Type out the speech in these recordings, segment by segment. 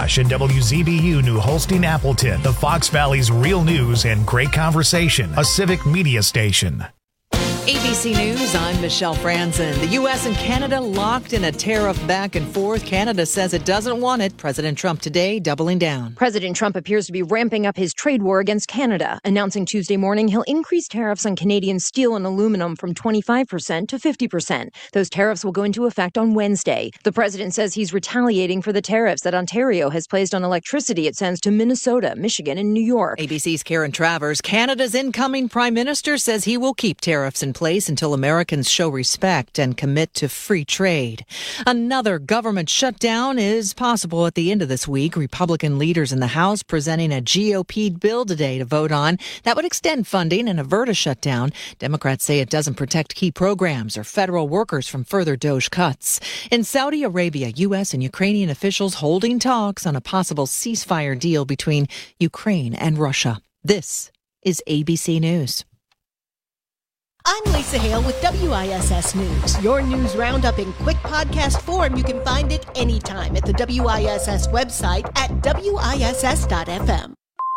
Oshkosh and WZBU New Holstein Appleton, the Fox Valley's real news and great conversation, a civic media station. ABC News, I'm Michelle Franzen. The U.S. and Canada locked in a tariff back and forth. Canada says it doesn't want it. President Trump today doubling down. President Trump appears to be ramping up his trade war against Canada, announcing Tuesday morning he'll increase tariffs on Canadian steel and aluminum from 25% to 50%. Those tariffs will go into effect on Wednesday. The president says he's retaliating for the tariffs that Ontario has placed on electricity it sends to Minnesota, Michigan, and New York. ABC's Karen Travers. Canada's incoming prime minister says he will keep tariffs in place until Americans show respect and commit to free trade. Another government shutdown is possible at the end of this week. Republican leaders in the House presenting a GOP bill today to vote on that would extend funding and avert a shutdown. Democrats say it doesn't protect key programs or federal workers from further DOGE cuts. In Saudi Arabia, U.S. and Ukrainian officials holding talks on a possible ceasefire deal between Ukraine and Russia. This is ABC News. I'm Lisa Hale with WISS News. Your news roundup in quick podcast form. You can find it anytime at the WISS website at WISS.FM.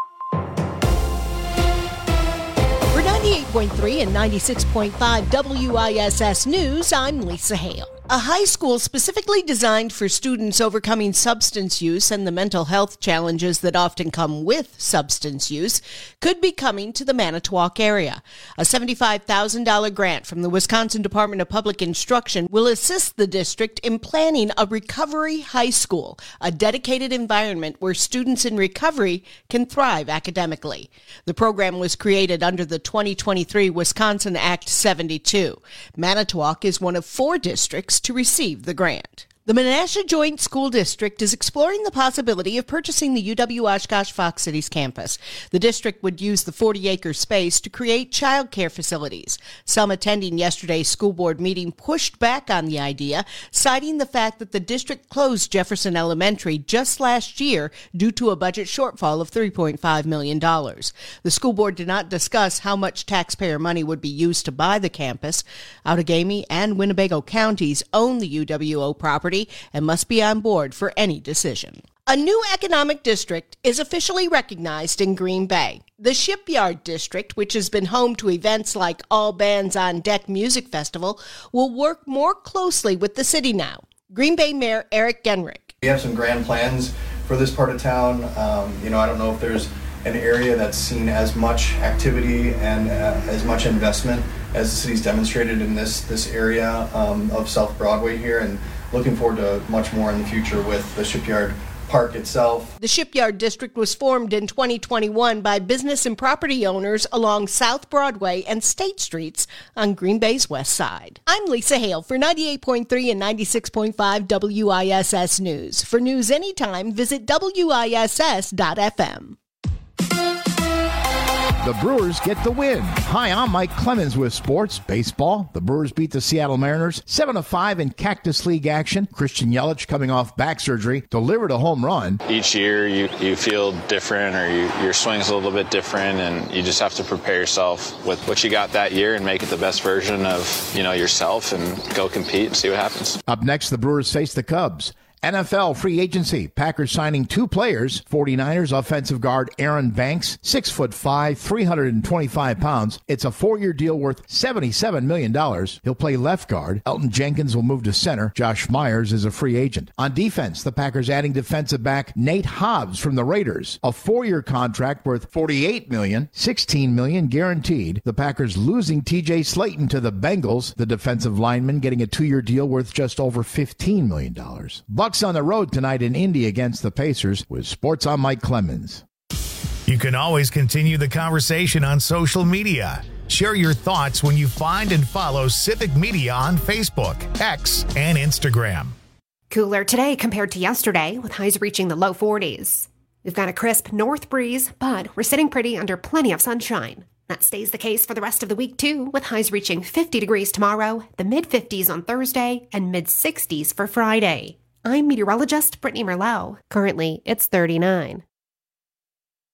For 98.3 and 96.5 WISS News, I'm Lisa Hale. A high school specifically designed for students overcoming substance use and the mental health challenges that often come with substance use could be coming to the Manitowoc area. A $75,000 grant from the Wisconsin Department of Public Instruction will assist the district in planning a recovery high school, a dedicated environment where students in recovery can thrive academically. The program was created under the 2023 Wisconsin Act 72. Manitowoc is one of 4 districts to receive the grant. The Menasha Joint School District is exploring the possibility of purchasing the UW-Oshkosh Fox Cities campus. The district would use the 40-acre space to create child care facilities. Some attending yesterday's school board meeting pushed back on the idea, citing the fact that the district closed Jefferson Elementary just last year due to a budget shortfall of $3.5 million. The school board did not discuss how much taxpayer money would be used to buy the campus. Outagamie and Winnebago counties own the UWO property and must be on board for any decision. A new economic district is officially recognized in Green Bay. The Shipyard District, which has been home to events like All Bands on Deck Music Festival, will work more closely with the city now. Green Bay Mayor Eric Genrich. We have some grand plans for this part of town. I don't know if there's an area that's seen as much activity and as much investment as the city's demonstrated in this area of South Broadway here, and looking forward to much more in the future with the Shipyard Park itself. The Shipyard District was formed in 2021 by business and property owners along South Broadway and State Streets on Green Bay's west side. I'm Lisa Hale for 98.3 and 96.5 WISS News. For news anytime, visit WISS.FM. The Brewers get the win. Hi, I'm Mike Clemens with sports. Baseball. The Brewers beat the Seattle Mariners 7-5 in Cactus League action. Christian Yelich, coming off back surgery, delivered a home run. Each year you feel different, or your swing's a little bit different, and you just have to prepare yourself with what you got that year and make it the best version of yourself and go compete and see what happens. Up next, the Brewers face the Cubs. NFL free agency. Packers signing 2 players. 49ers offensive guard Aaron Banks, 6'5", 325 pounds. It's a 4-year deal worth $77 million. He'll play left guard. Elton Jenkins will move to center. Josh Myers is a free agent. On defense, the Packers adding defensive back Nate Hobbs from the Raiders. A 4-year contract worth $48 million, $16 million guaranteed. The Packers losing TJ Slayton to the Bengals. The defensive lineman getting a 2-year deal worth just over $15 million. Bucks on the road tonight in Indy against the Pacers. With sports, I'm Mike Clemens. You can always continue the conversation on social media. Share your thoughts when you find and follow Civic Media on Facebook, X, and Instagram. Cooler today compared to yesterday, with highs reaching the low 40s. We've got a crisp north breeze, but we're sitting pretty under plenty of sunshine. That stays the case for the rest of the week, too, with highs reaching 50 degrees tomorrow, the mid-50s on Thursday, and mid-60s for Friday. I'm meteorologist Brittany Merlot. Currently, it's 39.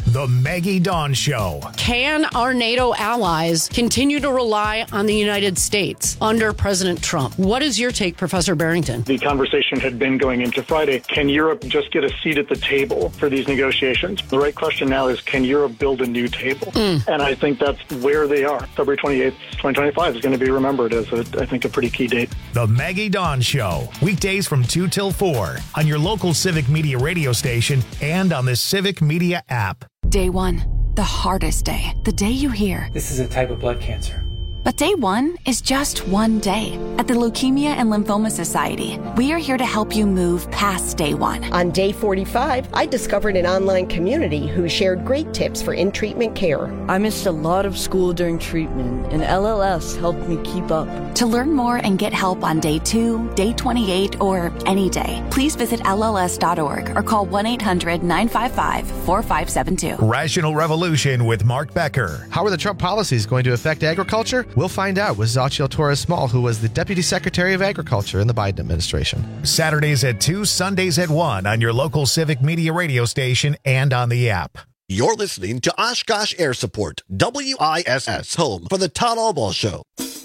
The Maggie Dawn Show. Can our NATO allies continue to rely on the United States under President Trump? What is your take, Professor Barrington? The conversation had been going into Friday. Can Europe just get a seat at the table for these negotiations? The right question now is, can Europe build a new table? And I think that's where they are. February 28th, 2025 is going to be remembered as, I think, a pretty key date. The Maggie Dawn Show. Weekdays from 2 till 4 on your local Civic Media radio station and on the Civic Media app. Day one, the hardest day. The day you hear, this is a type of blood cancer. But day one is just one day. At the Leukemia and Lymphoma Society, we are here to help you move past day one. On day 45, I discovered an online community who shared great tips for in-treatment care. I missed a lot of school during treatment, and LLS helped me keep up. To learn more and get help on day 2, day 28, or any day, please visit LLS.org or call 1-800-955-4572. Rational Revolution with Mark Becker. How are the Trump policies going to affect agriculture? We'll find out with Xochitl Torres-Small, who was the Deputy Secretary of Agriculture in the Biden administration. Saturdays at 2, Sundays at 1 on your local Civic Media radio station and on the app. You're listening to Oshkosh Air Support, WISS, home for the Todd Albaugh Show.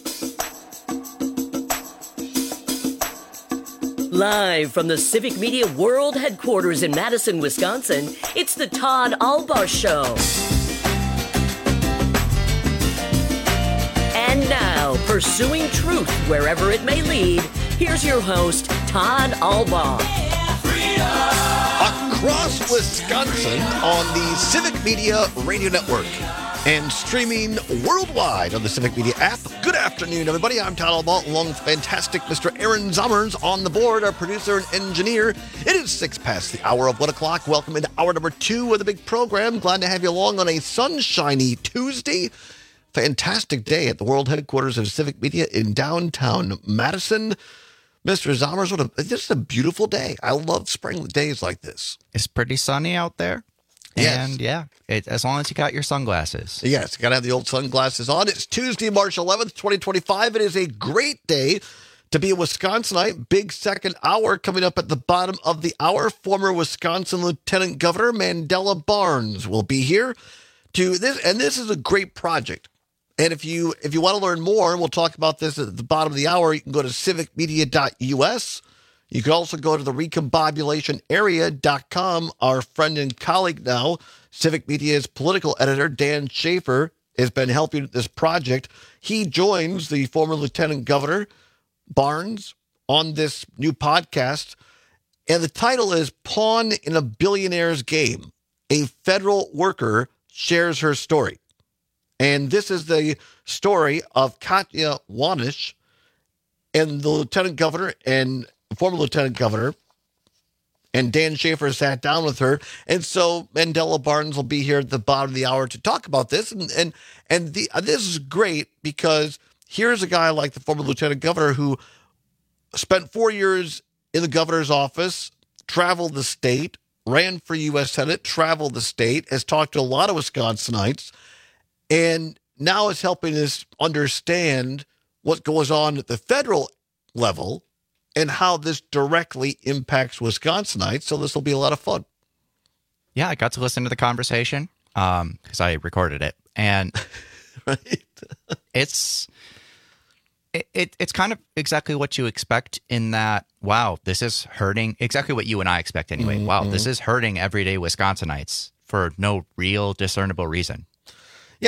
Live from the Civic Media World Headquarters in Madison, Wisconsin, it's the Todd Albaugh Show. And now, pursuing truth wherever it may lead, here's your host, Todd Albaugh. Across Wisconsin on the Civic Media Radio Network and streaming worldwide on the Civic Media app. Good afternoon, everybody. I'm Todd Albaugh, along with fantastic Mr. Aaron Zommers on the board, our producer and engineer. It is 6 past the hour of 1 o'clock. Welcome into hour number 2 of the big program. Glad to have you along on a sunshiny Tuesday. Fantastic day at the world headquarters of Civic Media in downtown Madison. Mr. Zommers, this is a beautiful day. I love spring days like this. It's pretty sunny out there. Yes. And yeah, as long as you got your sunglasses. Yes, you got to have the old sunglasses on. It's Tuesday, March 11th, 2025. It is a great day to be a Wisconsinite. Big second hour coming up at the bottom of the hour. Former Wisconsin Lieutenant Governor Mandela Barnes will be here to this, and this is a great project. And if you want to learn more, and we'll talk about this at the bottom of the hour, you can go to civicmedia.us. You can also go to the recombobulationarea.com. Our friend and colleague now, Civic Media's political editor, Dan Schaefer, has been helping with this project. He joins the former Lieutenant Governor Barnes on this new podcast. And the title is Pawn in a Billionaire's Game. A federal worker shares her story. And this is the story of Katya Wanish and the lieutenant governor and former lieutenant governor. And Dan Schaefer sat down with her. And so Mandela Barnes will be here at the bottom of the hour to talk about this. And this is great because here's a guy like the former lieutenant governor who spent 4 years in the governor's office, traveled the state, ran for U.S. Senate, traveled the state, has talked to a lot of Wisconsinites, and now is helping us understand what goes on at the federal level and how this directly impacts Wisconsinites. So this will be a lot of fun. Yeah, I got to listen to the conversation because I recorded it. And right. It's kind of exactly what you expect in that, wow, this is hurting. Exactly what you and I expect anyway. Mm-hmm. Wow, this is hurting everyday Wisconsinites for no real discernible reason. Yeah,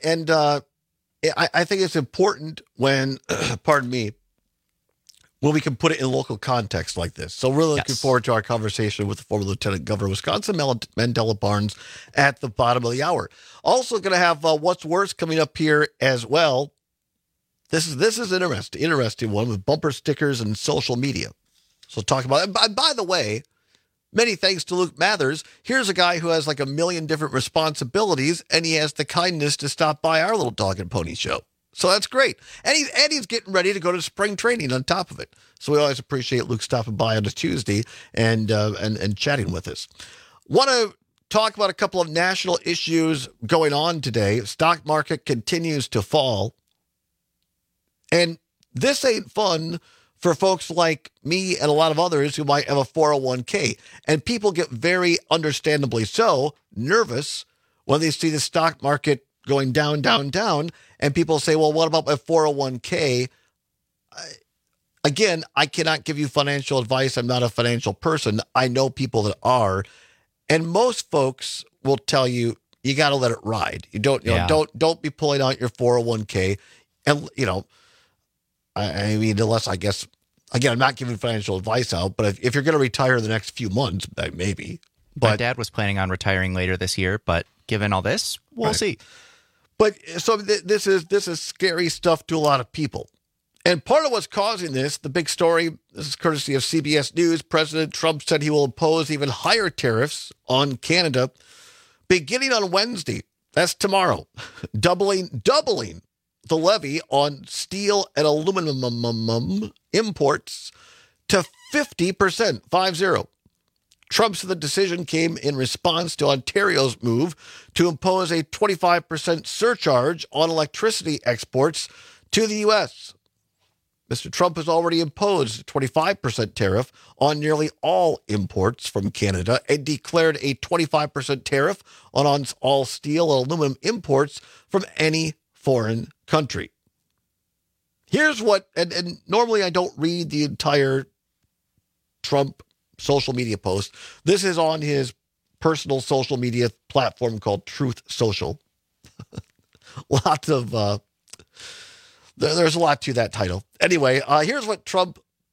I think it's important when, pardon me, when we can put it in local context like this. So really looking forward to our conversation with the former Lieutenant Governor of Wisconsin, Mandela Barnes, at the bottom of the hour. Also going to have What's Worse coming up here as well. This is an interesting one with bumper stickers and social media. So talk about it. By the way, many thanks to Luke Mathers. Here's a guy who has like a million different responsibilities, and he has the kindness to stop by our little dog and pony show. So that's great. And he's getting ready to go to spring training on top of it. So we always appreciate Luke stopping by on a Tuesday and chatting with us. Want to talk about a couple of national issues going on today. Stock market continues to fall. And this ain't fun for folks like me and a lot of others who might have a 401k. And people get very understandably so nervous when they see the stock market going down, down, down, and people say, well, what about my 401k? Again, I cannot give you financial advice. I'm not a financial person. I know people that are. And most folks will tell you, you got to let it ride. You don't don't be pulling out your 401k. And, I mean, unless I guess, again, I'm not giving financial advice out, but if you're going to retire in the next few months, maybe. My dad was planning on retiring later this year, but given all this, we'll see. But so this is scary stuff to a lot of people. And part of what's causing this, the big story, this is courtesy of CBS News. President Trump said he will impose even higher tariffs on Canada beginning on Wednesday. That's tomorrow. Doubling the levy on steel and aluminum imports to 50%, 50. Trump said the decision came in response to Ontario's move to impose a 25% surcharge on electricity exports to the U.S. Mr. Trump has already imposed a 25% tariff on nearly all imports from Canada and declared a 25% tariff on all steel and aluminum imports from any foreign country. Here's what, and normally I don't read the entire Trump social media post. This is on his personal social media platform called Truth Social. Lots of, there's a lot to that title. Anyway, here's what Trump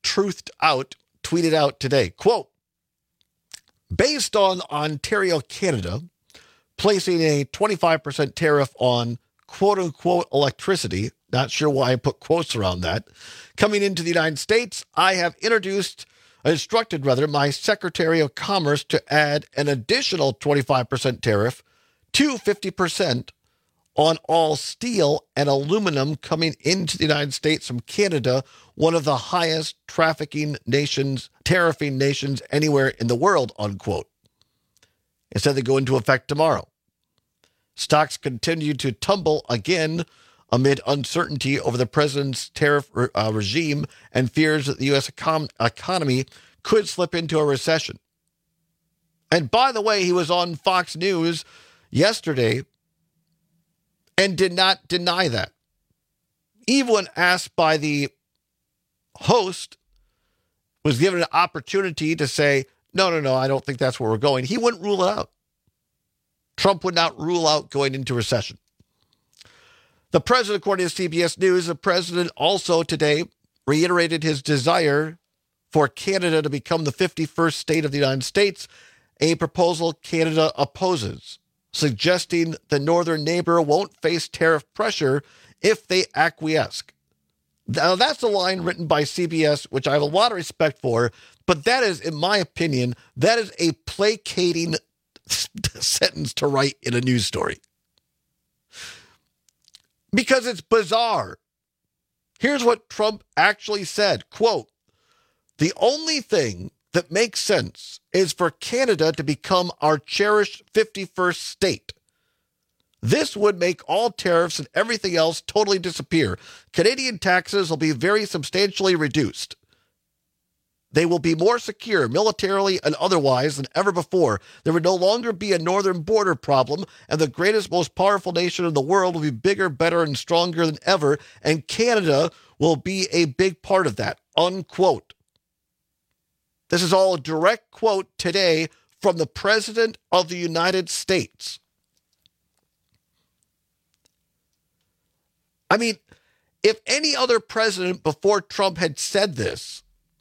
tweeted out today. Quote, based on Ontario, Canada, placing a 25% tariff on quote-unquote electricity, not sure why I put quotes around that, coming into the United States, I have instructed my Secretary of Commerce to add an additional 25% tariff to 50% on all steel and aluminum coming into the United States from Canada, one of the highest tariffing nations anywhere in the world, unquote. It said they go into effect tomorrow. Stocks continue to tumble again amid uncertainty over the president's tariff regime and fears that the U.S. economy could slip into a recession. And by the way, he was on Fox News yesterday and did not deny that. Even when asked by the host, was given an opportunity to say, no, I don't think that's where we're going. He wouldn't rule it out. Trump would not rule out going into recession. The president, according to CBS News, the president also today reiterated his desire for Canada to become the 51st state of the United States, a proposal Canada opposes, suggesting the northern neighbor won't face tariff pressure if they acquiesce. Now, that's a line written by CBS, which I have a lot of respect for, but that is, in my opinion, that is a placating sentence to write in a news story. Because it's bizarre. Here's what Trump actually said, quote, the only thing that makes sense is for Canada to become our cherished 51st state. This would make all tariffs and everything else totally disappear. Canadian taxes will be very substantially reduced. They will be more secure militarily and otherwise than ever before. There would no longer be a northern border problem, and the greatest, most powerful nation in the world will be bigger, better, and stronger than ever, and Canada will be a big part of that, unquote. This is all a direct quote today from the President of the United States. I mean, if any other president before Trump had said this,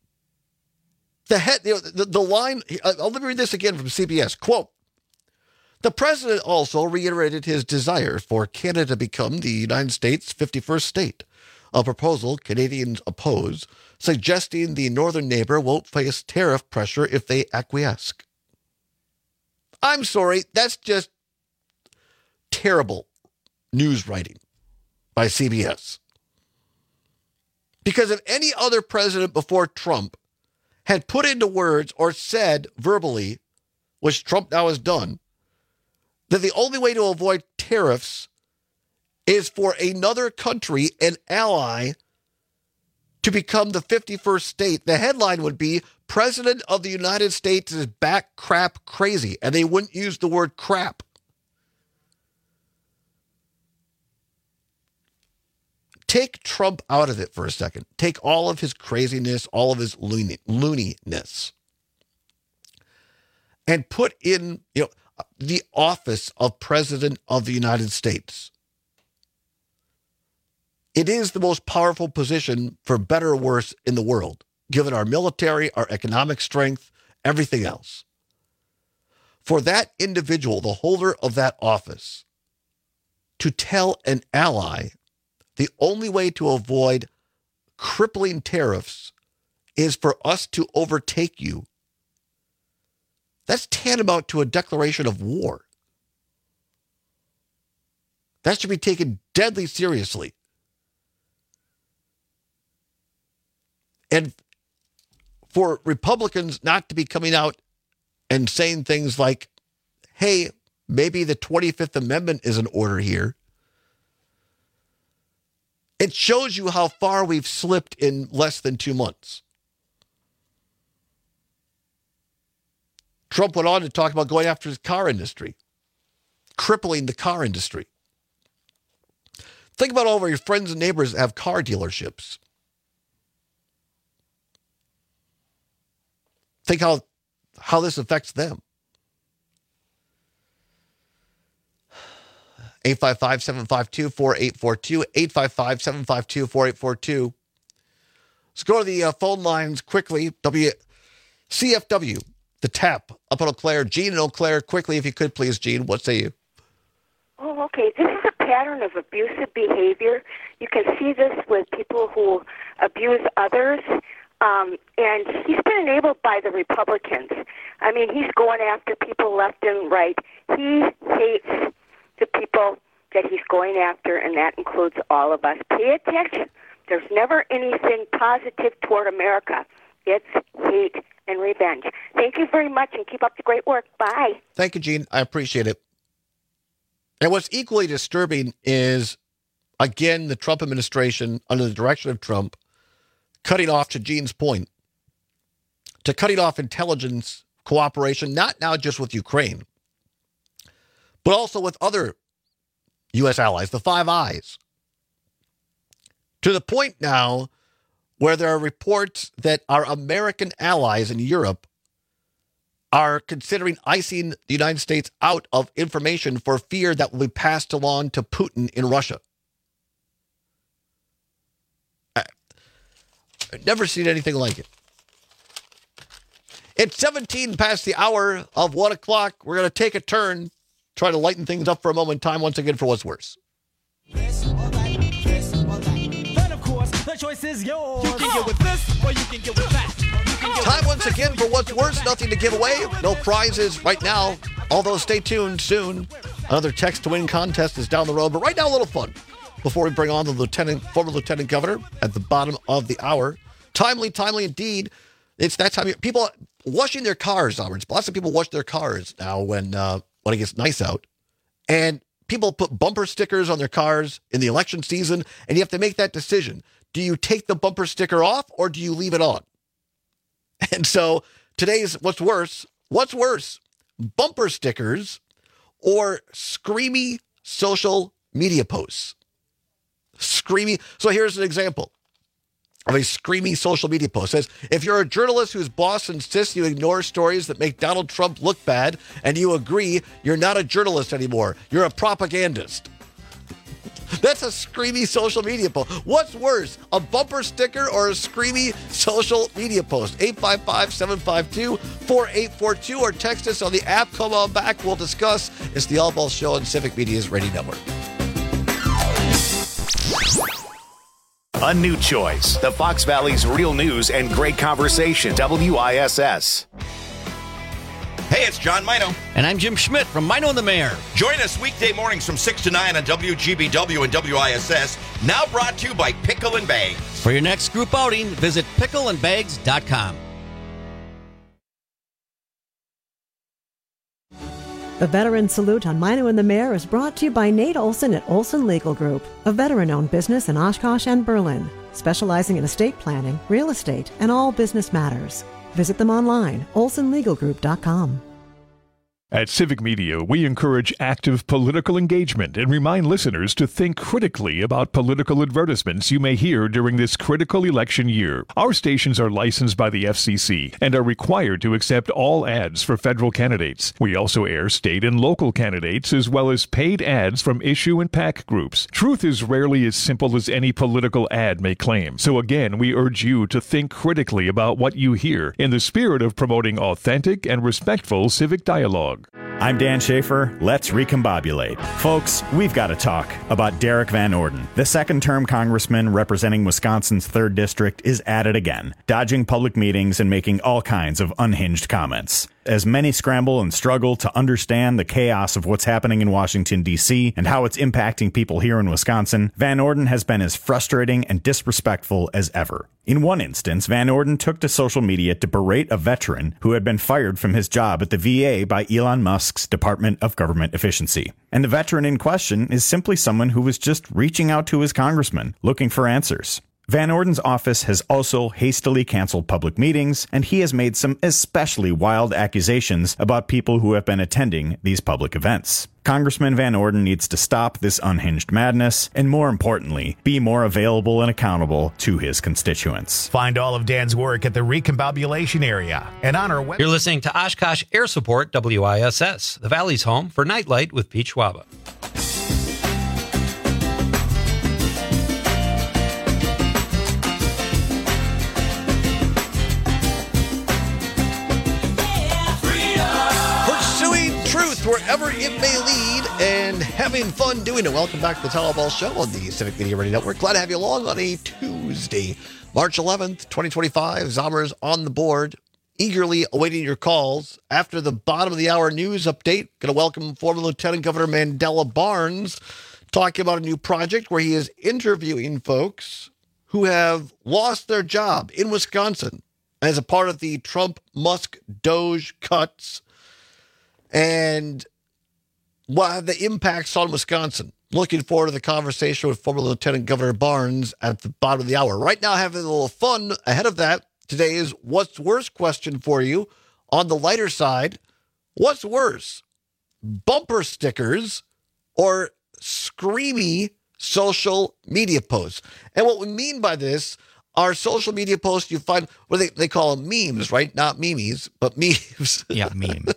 the line, let me read this again from CBS, quote, the president also reiterated his desire for Canada to become the United States' 51st state, a proposal Canadians oppose, suggesting the northern neighbor won't face tariff pressure if they acquiesce. I'm sorry, that's just terrible news writing by CBS. Because if any other president before Trump had put into words or said verbally, which Trump now has done, that the only way to avoid tariffs is for another country, an ally, to become the 51st state, the headline would be, President of the United States is back crap crazy, and they wouldn't use the word crap. Take Trump out of it for a second. Take all of his craziness, all of his looniness, and put in, the office of President of the United States. It is the most powerful position, for better or worse, in the world, given our military, our economic strength, everything else. For that individual, the holder of that office, to tell an ally the only way to avoid crippling tariffs is for us to overtake you, that's tantamount to a declaration of war. That should be taken deadly seriously. And for Republicans not to be coming out and saying things like, hey, maybe the 25th Amendment is in order here, it shows you how far we've slipped in less than 2 months. Trump went on to talk about going after his car industry, crippling the car industry. Think about all of your friends and neighbors that have car dealerships. Think how this affects them. 855-752-4842, 855-752-4842. Let's go to the phone lines quickly. CFW, the Tap, up in Eau Claire. Gene in Eau Claire, quickly, if you could, please, Gene. What say you? Oh, okay. This is a pattern of abusive behavior. You can see this with people who abuse others. And he's been enabled by the Republicans. I mean, he's going after people left and right. He hates the people that he's going after, and that includes all of us. Pay attention. There's never anything positive toward America. It's hate and revenge. Thank you very much, and keep up the great work. Bye. Thank you, Gene. I appreciate it. And what's equally disturbing is, again, the Trump administration, under the direction of Trump, cutting off, to Gene's point, to cutting off intelligence cooperation, not now just with Ukraine, but also with other U.S. allies, the Five Eyes. To the point now where there are reports that our American allies in Europe are considering icing the United States out of information for fear that will be passed along to Putin in Russia. I've never seen anything like it. It's 17 past the hour of 1 o'clock. We're going to take a turn, try to lighten things up for a moment in time once again for What's Worse. This or that. Then, of course, the choice is yours. You can get with this or you can get with that. Time once again for What's Worse. Nothing to give away. No prizes right now. Although stay tuned soon. Another text to win contest is down the road. But right now, a little fun before we bring on the former lieutenant governor at the bottom of the hour. Timely indeed. It's that time. People washing their cars, Roberts. Lots of people wash their cars now when it gets nice out. And people put bumper stickers on their cars in the election season, and you have to make that decision. Do you take the bumper sticker off or do you leave it on? And so today's What's Worse? What's worse, bumper stickers or screamy social media posts? Screamy. So here's an example of a screamy social media post. It says, if you're a journalist whose boss insists you ignore stories that make Donald Trump look bad and you agree, you're not a journalist anymore. You're a propagandist. That's a screamy social media post. What's worse, a bumper sticker or a screamy social media post? 855-752-4842 or text us on the app. Come on back. We'll discuss. It's the All Ball Show on Civic Media's Radio Network. A new choice. The Fox Valley's real news and great conversation. WISS. Hey, it's John Mino. And I'm Jim Schmidt from Mino and the Mayor. Join us weekday mornings from 6 to 9 on WGBW and WISS. Now brought to you by Pickle and Bags. For your next group outing, visit pickleandbags.com. The Veteran Salute on Mino and the Mayor is brought to you by Nate Olson at Olson Legal Group, a veteran-owned business in Oshkosh and Berlin, specializing in estate planning, real estate, and all business matters. Visit them online, olsonlegalgroup.com. At Civic Media, we encourage active political engagement and remind listeners to think critically about political advertisements you may hear during this critical election year. Our stations are licensed by the FCC and are required to accept all ads for federal candidates. We also air state and local candidates as well as paid ads from issue and PAC groups. Truth is rarely as simple as any political ad may claim. So again, we urge you to think critically about what you hear in the spirit of promoting authentic and respectful civic dialogue. I'm Dan Schaefer. Let's recombobulate. Folks, we've got to talk about Derek Van Orden. The second-term congressman representing Wisconsin's 3rd District is at it again, dodging public meetings and making all kinds of unhinged comments. As many scramble and struggle to understand the chaos of what's happening in Washington, D.C. and how it's impacting people here in Wisconsin, Van Orden has been as frustrating and disrespectful as ever. In one instance, Van Orden took to social media to berate a veteran who had been fired from his job at the VA by Elon Musk's Department of Government Efficiency. And the veteran in question is simply someone who was just reaching out to his congressman, looking for answers. Van Orden's office has also hastily canceled public meetings, and he has made some especially wild accusations about people who have been attending these public events. Congressman Van Orden needs to stop this unhinged madness, and more importantly, be more available and accountable to his constituents. Find all of Dan's work at the Recombobulation area and on our website. You're listening to Oshkosh Air Support WISS, the Valley's home for Nightlight with Pete Schwaba. Wherever it may lead, and having fun doing it. Welcome back to the Town Hall Ball Show on the Civic Media Radio Network. Glad to have you along on a Tuesday, March 11th, 2025. Zommers on the board, eagerly awaiting your calls. After the bottom of the hour news update, going to welcome former Lieutenant Governor Mandela Barnes, talking about a new project where he is interviewing folks who have lost their job in Wisconsin as a part of the Trump-Musk Doge cuts, and what are the impacts on Wisconsin. Looking forward to the conversation with former Lieutenant Governor Barnes at the bottom of the hour. Right now, having a little fun ahead of that, today's What's Worse question for you. On the lighter side, what's worse, bumper stickers or screamy social media posts? And what we mean by this are social media posts you find, where they call them memes, right? Not memes, but memes. Yeah, meme.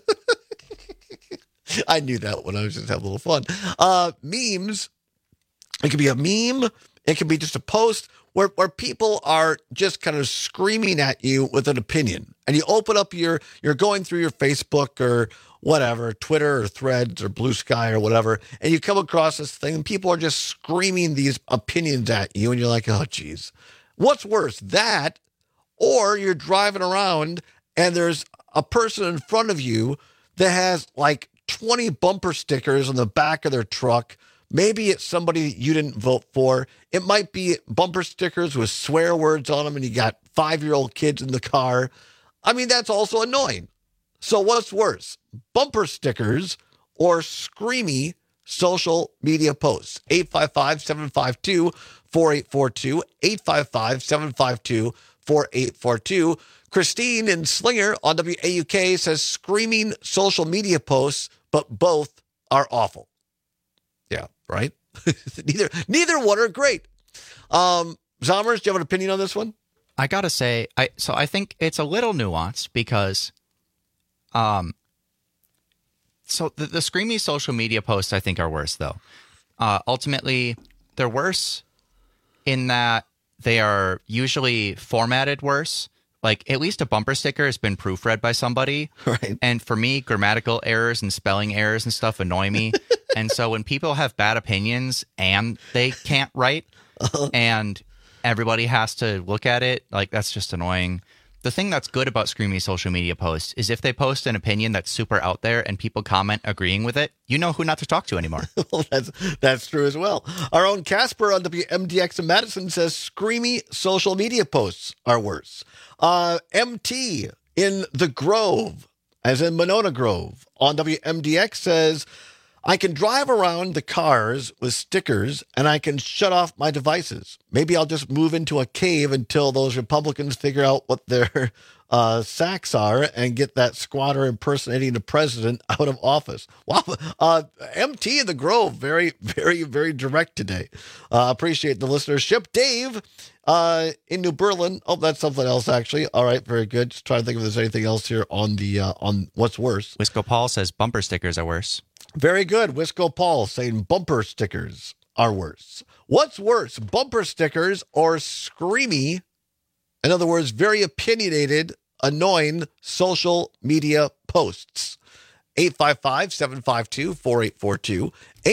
I knew that when I was just having a little fun. Memes, it could be a meme. It could be just a post where people are just kind of screaming at you with an opinion. And you open up you're going through your Facebook or whatever, Twitter or Threads or Blue Sky or whatever, and you come across this thing and people are just screaming these opinions at you. And you're like, oh, geez. What's worse, that, or you're driving around and there's a person in front of you that has like 20 bumper stickers on the back of their truck. Maybe it's somebody you didn't vote for. It might be bumper stickers with swear words on them and you got 5-year-old kids in the car. I mean, that's also annoying. So what's worse, bumper stickers or screamy social media posts? 855-752-4842, 855-752-4842. Christine in Slinger on WAUK says screaming social media posts, but both are awful. Yeah, right? Neither one are great. Zommers, do you have an opinion on this one? I got to say, I think it's a little nuanced because so the screamy social media posts I think are worse, though. Ultimately, they're worse in that they are usually formatted worse. Like, at least a bumper sticker has been proofread by somebody. Right. And for me, grammatical errors and spelling errors and stuff annoy me. And so when people have bad opinions and they can't write and everybody has to look at it, like, that's just annoying. The thing that's good about screamy social media posts is if they post an opinion that's super out there and people comment agreeing with it, you know who not to talk to anymore. Well, that's true as well. Our own Casper on WMDX in Madison says screamy social media posts are worse. MT in the Grove, as in Monona Grove, on WMDX says, I can drive around the cars with stickers and I can shut off my devices. Maybe I'll just move into a cave until those Republicans figure out what their Saxar and get that squatter impersonating the president out of office. Wow. MT in the Grove, very, very, very direct today. Appreciate the listenership. Dave in New Berlin. Oh, that's something else, actually. All right, very good. Just trying to think if there's anything else here on the on what's worse. Wisco Paul says bumper stickers are worse. Very good. Wisco Paul saying bumper stickers are worse. What's worse, bumper stickers or screamy, in other words, very opinionated, annoying social media posts? 855-752-4842.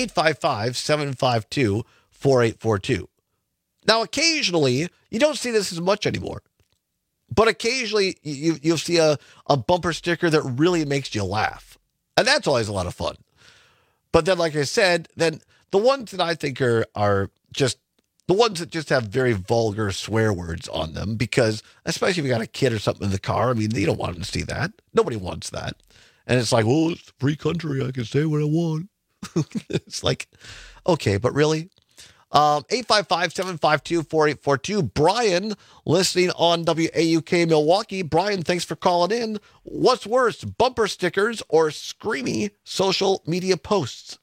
855-752-4842. Now, occasionally, you don't see this as much anymore, but occasionally you'll see a bumper sticker that really makes you laugh. And that's always a lot of fun. But then, like I said, then the ones that I think are just the ones that just have very vulgar swear words on them, because especially if you got a kid or something in the car, I mean, you don't want them to see that. Nobody wants that. And it's like, well, it's a free country. I can say what I want. It's like, okay, but really? 855-752-4842. Brian, listening on WAUK Milwaukee. Brian, thanks for calling in. What's worse, bumper stickers or screamy social media posts?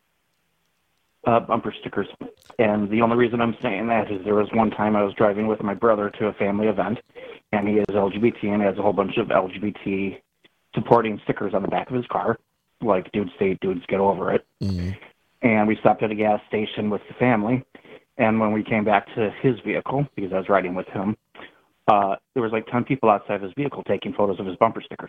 Bumper stickers. And the only reason I'm saying that is there was one time I was driving with my brother to a family event, and he is LGBT and has a whole bunch of LGBT supporting stickers on the back of his car, like dudes say, dudes get over it. Mm-hmm. And we stopped at a gas station with the family, and when we came back to his vehicle, because I was riding with him, there was like 10 people outside of his vehicle taking photos of his bumper stickers.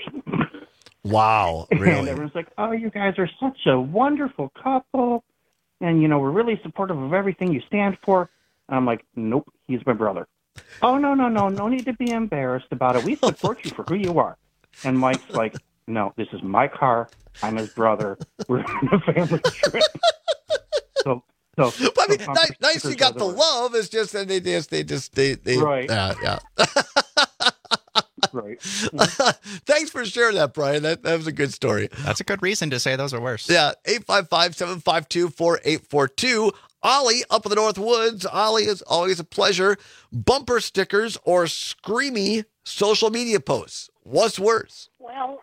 Wow, really? And everyone's like, oh, you guys are such a wonderful couple, and, you know, we're really supportive of everything you stand for. And I'm like, nope, he's my brother. Oh, no need to be embarrassed about it. We support you for who you are. And Mike's like, no, this is my car. I'm his brother. We're on a family trip. So I mean, nice you got the love. It's just that they right. Yeah. Right. Thanks for sharing that, Brian. That was a good story. That's a good reason to say those are worse. Yeah. 855-752-4842. Ollie up in the North Woods. Ollie, is always a pleasure. Bumper stickers or screamy social media posts? What's worse? Well,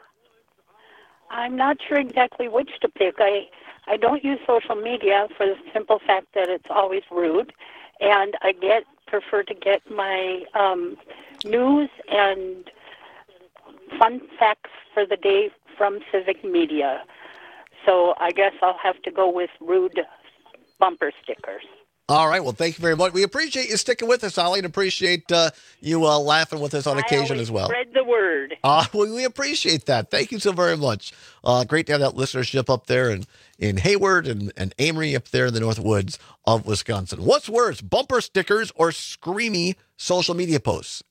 I'm not sure exactly which to pick. I don't use social media for the simple fact that it's always rude, and I prefer to get my news and fun facts for the day from Civic Media. So I guess I'll have to go with rude bumper stickers. All right. Well, thank you very much. We appreciate you sticking with us, Ollie, and appreciate you laughing with us on occasion as well. Spread the word. Well, we appreciate that. Thank you so very much. Great to have that listenership up there in Hayward and Amory up there in the North Woods of Wisconsin. What's worse, bumper stickers or screamy social media posts?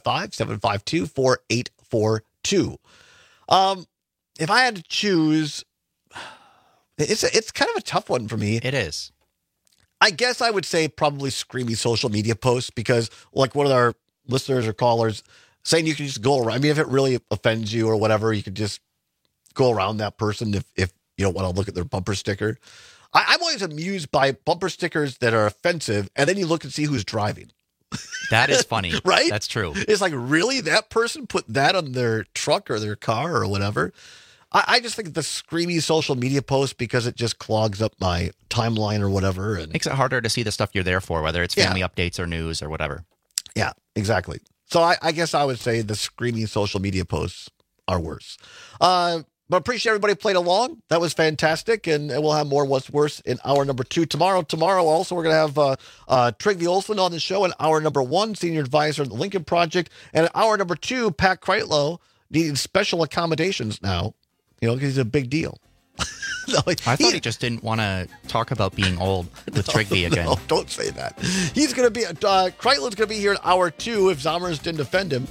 855-752-4842. If I had to choose, it's kind of a tough one for me. It is. I guess I would say probably screamy social media posts, because like one of our listeners or callers saying you can just go around. I mean, if it really offends you or whatever, you could just go around that person if you don't want to look at their bumper sticker. I'm always amused by bumper stickers that are offensive, and then you look and see who's driving. That is funny. Right? That's true. It's like, really? That person put that on their truck or their car or whatever? I just think the screamy social media post, because it just clogs up my timeline or whatever. And makes it harder to see the stuff you're there for, whether it's family updates or news or whatever. Yeah, exactly. So I guess I would say the screamy social media posts are worse. But appreciate everybody playing along. That was fantastic. And we'll have more What's Worse in hour number 2 tomorrow. Tomorrow also we're going to have Trygve Olsen on the show in hour number 1, senior advisor at the Lincoln Project. And in hour number 2, Pat Kreitlow needing special accommodations now. You know, because he's a big deal. I thought he just didn't want to talk about being old with Trygve again. No, don't say that. He's going to be, Kreitlow's going to be here in hour 2 if Zommers didn't offend him.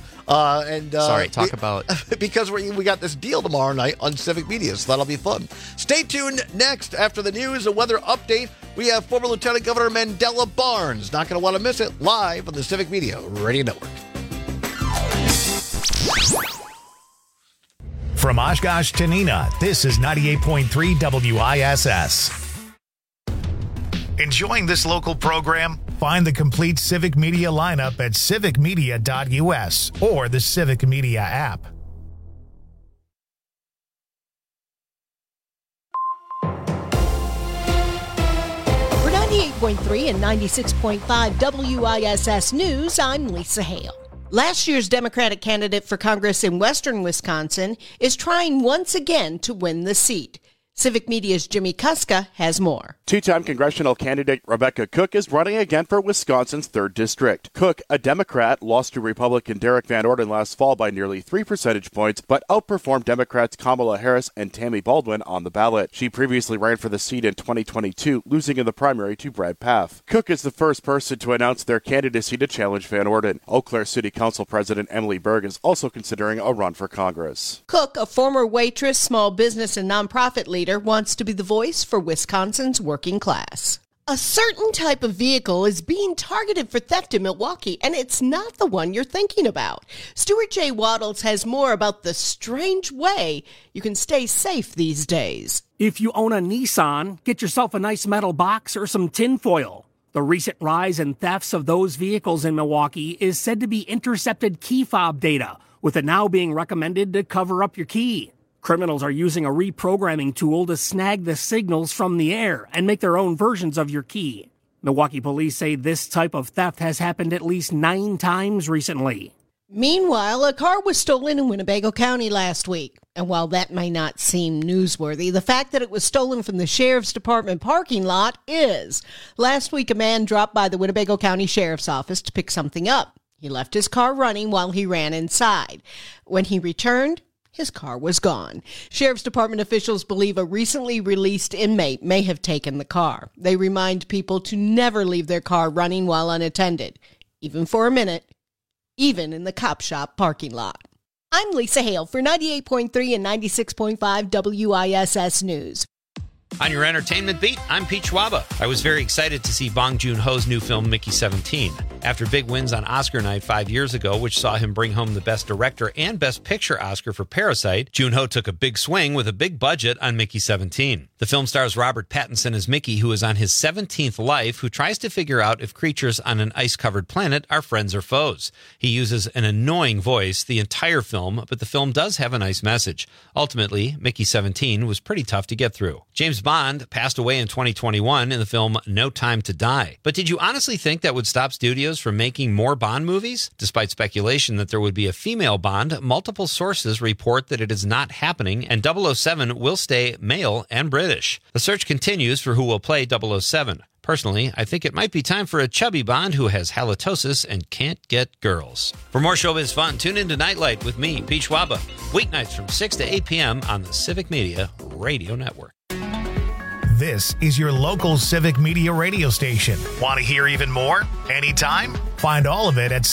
Because we got this deal tomorrow night on Civic Media, so that'll be fun. Stay tuned. Next, after the news, a weather update, we have former Lieutenant Governor Mandela Barnes. Not going to want to miss it, live on the Civic Media Radio Network. From Oshkosh to Neenah, this is 98.3 WISS. Enjoying this local program? Find the complete Civic Media lineup at civicmedia.us or the Civic Media app. For 98.3 and 96.5 WISS News, I'm Lisa Hale. Last year's Democratic candidate for Congress in western Wisconsin is trying once again to win the seat. Civic Media's Jimmy Kuska has more. Two-time congressional candidate Rebecca Cook is running again for Wisconsin's 3rd District. Cook, a Democrat, lost to Republican Derek Van Orden last fall by nearly 3 percentage points, but outperformed Democrats Kamala Harris and Tammy Baldwin on the ballot. She previously ran for the seat in 2022, losing in the primary to Brad Pfaff. Cook is the first person to announce their candidacy to challenge Van Orden. Eau Claire City Council President Emily Berg is also considering a run for Congress. Cook, a former waitress, small business, and nonprofit leader, wants to be the voice for Wisconsin's working class. A certain type of vehicle is being targeted for theft in Milwaukee, and it's not the one you're thinking about. Stuart J. Waddles has more about the strange way you can stay safe these days. If you own a Nissan, get yourself a nice metal box or some tinfoil. The recent rise in thefts of those vehicles in Milwaukee is said to be intercepted key fob data, with it now being recommended to cover up your key. Criminals are using a reprogramming tool to snag the signals from the air and make their own versions of your key. Milwaukee police say this type of theft has happened at least 9 times recently. Meanwhile, a car was stolen in Winnebago County last week. And while that may not seem newsworthy, the fact that it was stolen from the Sheriff's Department parking lot is. Last week, a man dropped by the Winnebago County Sheriff's Office to pick something up. He left his car running while he ran inside. When he returned, his car was gone. Sheriff's Department officials believe a recently released inmate may have taken the car. They remind people to never leave their car running while unattended, even for a minute, even in the cop shop parking lot. I'm Lisa Hale for 98.3 and 96.5 WISS News. On your entertainment beat, I'm Pete Schwaba. I was very excited to see Bong Joon-ho's new film, Mickey 17. After big wins on Oscar night 5 years ago, which saw him bring home the Best Director and Best Picture Oscar for Parasite, Joon-ho took a big swing with a big budget on Mickey 17. The film stars Robert Pattinson as Mickey, who is on his 17th life, who tries to figure out if creatures on an ice-covered planet are friends or foes. He uses an annoying voice the entire film, but the film does have a nice message. Ultimately, Mickey 17 was pretty tough to get through. James Bond passed away in 2021 in the film No Time to Die. But did you honestly think that would stop studios from making more Bond movies? Despite speculation that there would be a female Bond, multiple sources report that it is not happening, and 007 will stay male and British. The search continues for who will play 007. Personally, I think it might be time for a chubby Bond who has halitosis and can't get girls. For more showbiz fun, tune into Nightlight with me, Pete Schwaba, weeknights from 6 to 8 p.m. on the Civic Media Radio Network. This is your local Civic Media radio station. Want to hear even more? Anytime? Find all of it at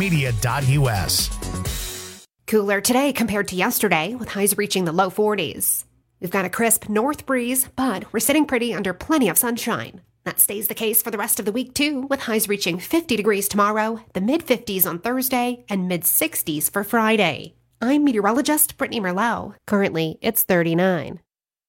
civicmedia.us. Cooler today compared to yesterday, with highs reaching the low 40s. We've got a crisp north breeze, but we're sitting pretty under plenty of sunshine. That stays the case for the rest of the week, too, with highs reaching 50 degrees tomorrow, the mid-50s on Thursday, and mid-60s for Friday. I'm meteorologist Brittany Merlot. Currently, it's 39.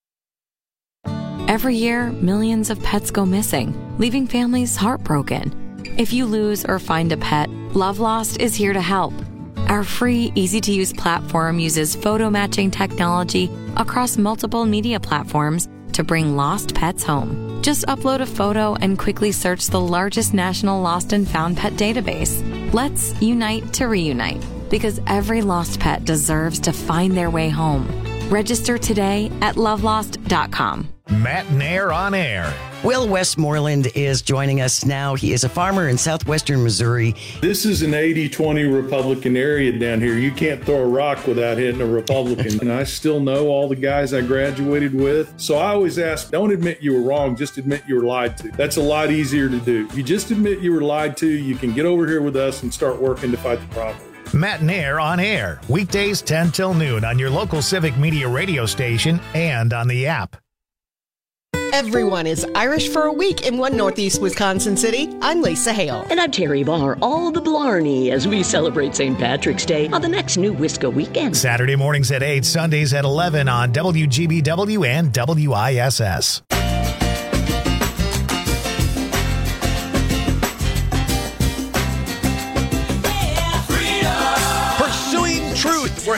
Every year, millions of pets go missing, leaving families heartbroken. If you lose or find a pet, Love Lost is here to help. Our free, easy-to-use platform uses photo matching technology across multiple media platforms to bring lost pets home. Just upload a photo and quickly search the largest national lost and found pet database. Let's unite to reunite, because every lost pet deserves to find their way home. Register today at lovelost.com. Matt Nair on air. Will Westmoreland is joining us now. He is a farmer in southwestern Missouri. This is an 80-20 Republican area down here. You can't throw a rock without hitting a Republican. And I still know all the guys I graduated with. So I always ask, don't admit you were wrong, just admit you were lied to. That's a lot easier to do. If you just admit you were lied to, you can get over here with us and start working to fight the problem. Matt Nair on air, weekdays 10 till noon on your local Civic Media radio station and on the app. Everyone is Irish for a week in one northeast Wisconsin city. I'm Lisa Hale. And I'm Terry Barr, all the Blarney, as we celebrate St. Patrick's Day on the next New Wisco weekend. Saturday mornings at 8, Sundays at 11 on WGBW and WISS.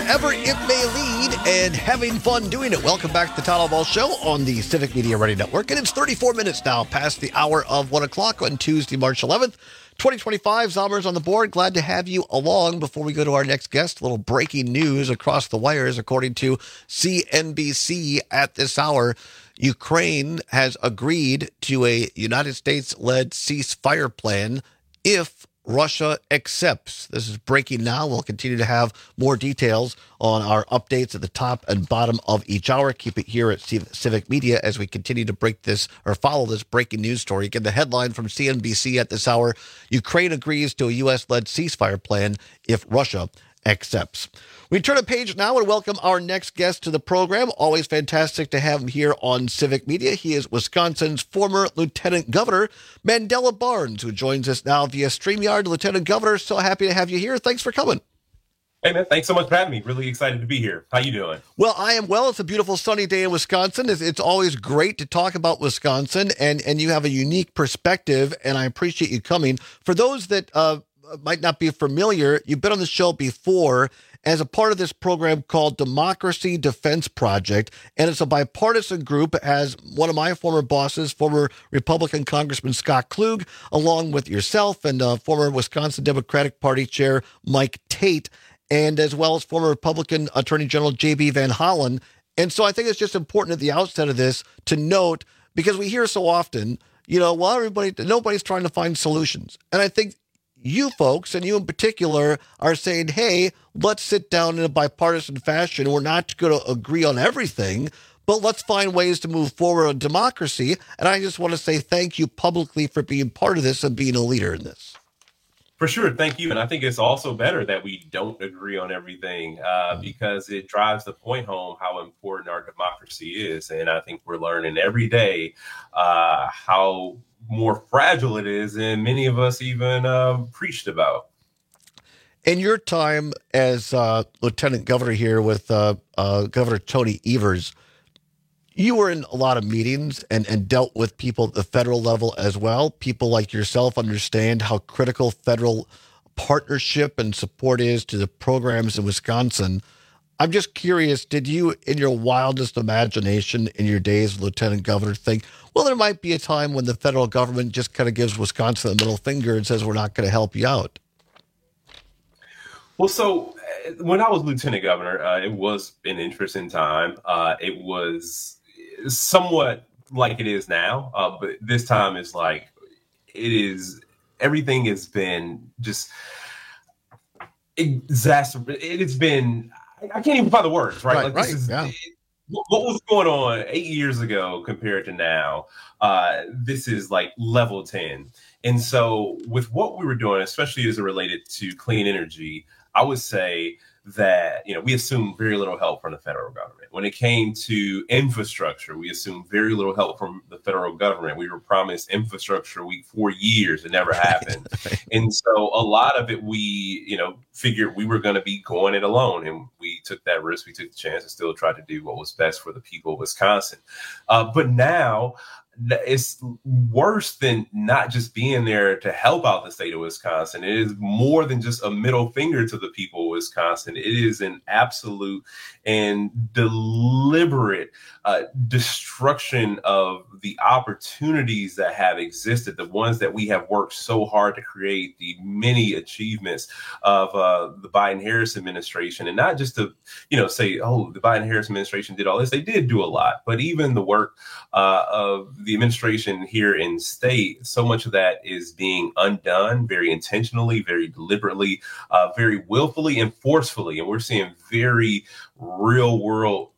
wherever it may lead, and having fun doing it. Welcome back to the Todd Ball Show on the Civic Media Radio Network. And it's 34 minutes now past the hour of 1 o'clock on Tuesday, March 11th, 2025. Zommers on the board. Glad to have you along. Before we go to our next guest, a little breaking news across the wires. According to CNBC at this hour, Ukraine has agreed to a United States-led ceasefire plan if Russia accepts. This is breaking now. We'll continue to have more details on our updates at the top and bottom of each hour. Keep it here at Civic Media as we continue to break this or follow this breaking news story. Again, the headline from CNBC at this hour: Ukraine agrees to a U.S.-led ceasefire plan if Russia accepts. We turn a page now and welcome our next guest to the program. Always fantastic to have him here on Civic Media. He is Wisconsin's former Lieutenant Governor, Mandela Barnes, who joins us now via StreamYard. Lieutenant Governor, so happy to have you here. Thanks for coming. Hey, man, thanks so much for having me. Really excited to be here. How you doing? Well, I am well. It's a beautiful sunny day in Wisconsin. It's always great to talk about Wisconsin, and you have a unique perspective, and I appreciate you coming. For those that might not be familiar, you've been on the show before as a part of this program called Democracy Defense Project, and it's a bipartisan group, as one of my former bosses, former Republican Congressman Scott Klug, along with yourself and former Wisconsin Democratic Party Chair Mike Tate, and as well as former Republican Attorney General J.B. Van Hollen. And so I think it's just important at the outset of this to note, because we hear so often, nobody's trying to find solutions. And I think you folks, and you in particular, are saying, hey, let's sit down in a bipartisan fashion. We're not going to agree on everything, but let's find ways to move forward on democracy. And I just want to say thank you publicly for being part of this and being a leader in this. For sure. Thank you. And I think it's also better that we don't agree on everything because it drives the point home how important our democracy is. And I think we're learning every day how more fragile it is than many of us even preached about. In your time as Lieutenant Governor here with Governor Tony Evers, you were in a lot of meetings and dealt with people at the federal level as well. People like yourself understand how critical federal partnership and support is to the programs in Wisconsin. I'm just curious, did you, in your wildest imagination in your days as Lieutenant Governor, think, well, there might be a time when the federal government just kind of gives Wisconsin the middle finger and says, we're not going to help you out? Well, so when I was Lieutenant Governor, it was an interesting time. It was somewhat like it is now, but this time is like it is. Everything has been just exacerbated. It has been. I can't even find the words, right? What was going on 8 years ago compared to now? This is like level 10. And so with what we were doing, especially as it related to clean energy, I would say that, we assumed very little help from the federal government. When it came to infrastructure, we assumed very little help from the federal government. We were promised infrastructure week for years. It never happened. And so a lot of it, we, figured we were going to be going it alone. And we took that risk. We took the chance and still tried to do what was best for the people of Wisconsin. But now it's worse than not just being there to help out the state of Wisconsin. It is more than just a middle finger to the people of Wisconsin. It is an absolute and deliberate destruction of the opportunities that have existed, the ones that we have worked so hard to create, the many achievements of the Biden-Harris administration. And not just to, say, oh, the Biden-Harris administration did all this. They did do a lot. But even the work of the administration here in state, so much of that is being undone very intentionally, very deliberately, very willfully and forcefully. And we're seeing very real world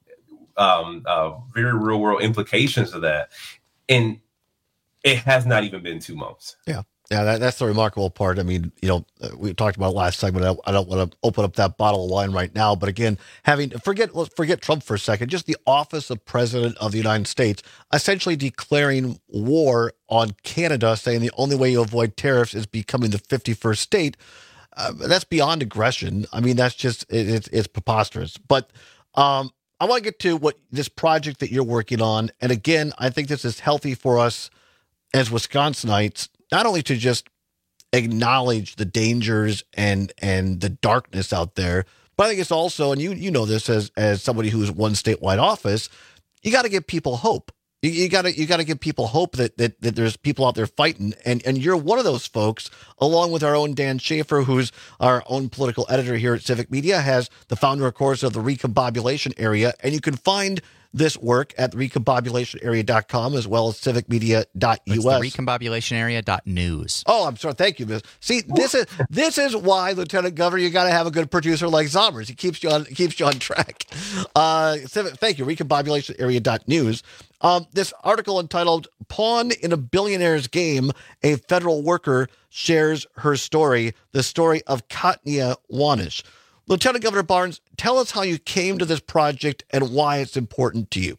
implications of that. And it has not even been 2 months. Yeah, that's the remarkable part. I mean, we talked about last segment. I don't want to open up that bottle of wine right now, but again, let's forget Trump for a second. Just the office of President of the United States essentially declaring war on Canada, saying the only way you avoid tariffs is becoming the 51st state. That's beyond aggression. I mean, that's just it's preposterous. But I want to get to what this project that you're working on, and again, I think this is healthy for us as Wisconsinites, not only to just acknowledge the dangers and the darkness out there, but But I think it's also, and you know this as somebody who's won statewide office, you got to give people hope. You got to give people hope that there's people out there fighting, and you're one of those folks, along with our own Dan Schaefer, who's our own political editor here at Civic Media, has the founder, of course, of the Recombobulation Area, and you can find this work at recombobulationarea.com as well as civicmedia.us. It's the recombobulationarea.news. Oh, I'm sorry. Thank you, Miss. See, this is why, Lieutenant Governor, you got to have a good producer like Zommers. He keeps you on track. Thank you. Recombobulationarea.news. This article entitled "Pawn in a Billionaire's Game: A Federal Worker Shares Her Story," the story of Katnia Wanish. Lieutenant Governor Barnes, tell us how you came to this project and why it's important to you.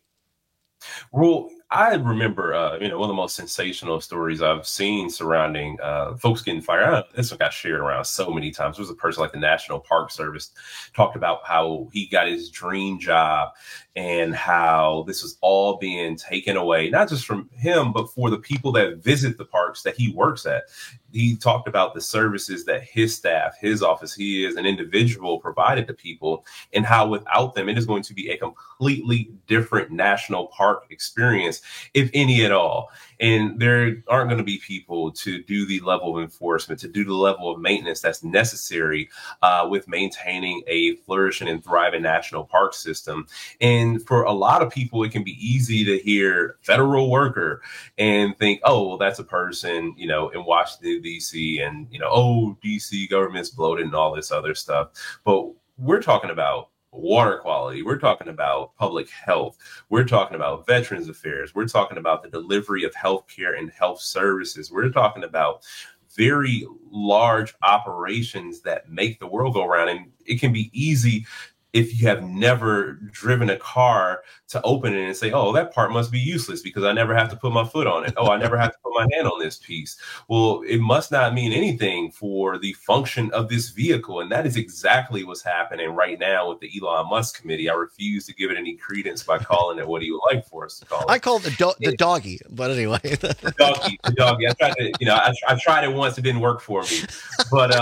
Well, I remember, one of the most sensational stories I've seen surrounding folks getting fired. This one got shared around so many times. There was a person like the National Park Service talked about how he got his dream job and how this was all being taken away, not just from him, but for the people that visit the parks that he works at. He talked about the services that his staff, his office, he is an individual provided to people, and how without them, it is going to be a completely different national park experience, if any at all. And there aren't going to be people to do the level of enforcement, to do the level of maintenance that's necessary with maintaining a flourishing and thriving national park system. And for a lot of people, it can be easy to hear federal worker and think, oh, well, that's a person, in Washington, D.C. and, D.C. government's bloated and all this other stuff. But we're talking about water quality. We're talking about public health. We're talking about Veterans Affairs. We're talking about the delivery of healthcare and health services. We're talking about very large operations that make the world go round. And it can be easy if you have never driven a car to open it and say, oh, that part must be useless because I never have to put my foot on it. Oh, I never have to put my hand on this piece. Well, it must not mean anything for the function of this vehicle. And that is exactly what's happening right now with the Elon Musk committee. I refuse to give it any credence by calling it what he would like for us to call it. I call it the doggy, but anyway. The doggy. I tried to, I tried it once. It didn't work for me. But,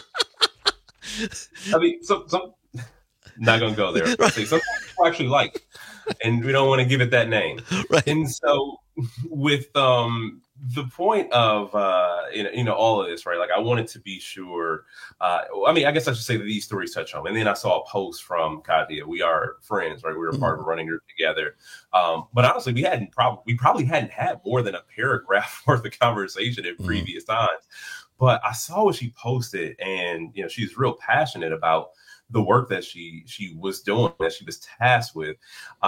not going to go there. Right. Some people actually like, and we don't want to give it that name. Right. And so with the point of, all of this, right? Like I wanted to be sure, I guess I should say that these stories touch home. And then I saw a post from Katnia. We are friends, right? We were part of a running group together. But honestly, we probably hadn't had more than a paragraph worth of conversation in previous times. But I saw what she posted, and, she's real passionate about the work that she was doing, that she was tasked with.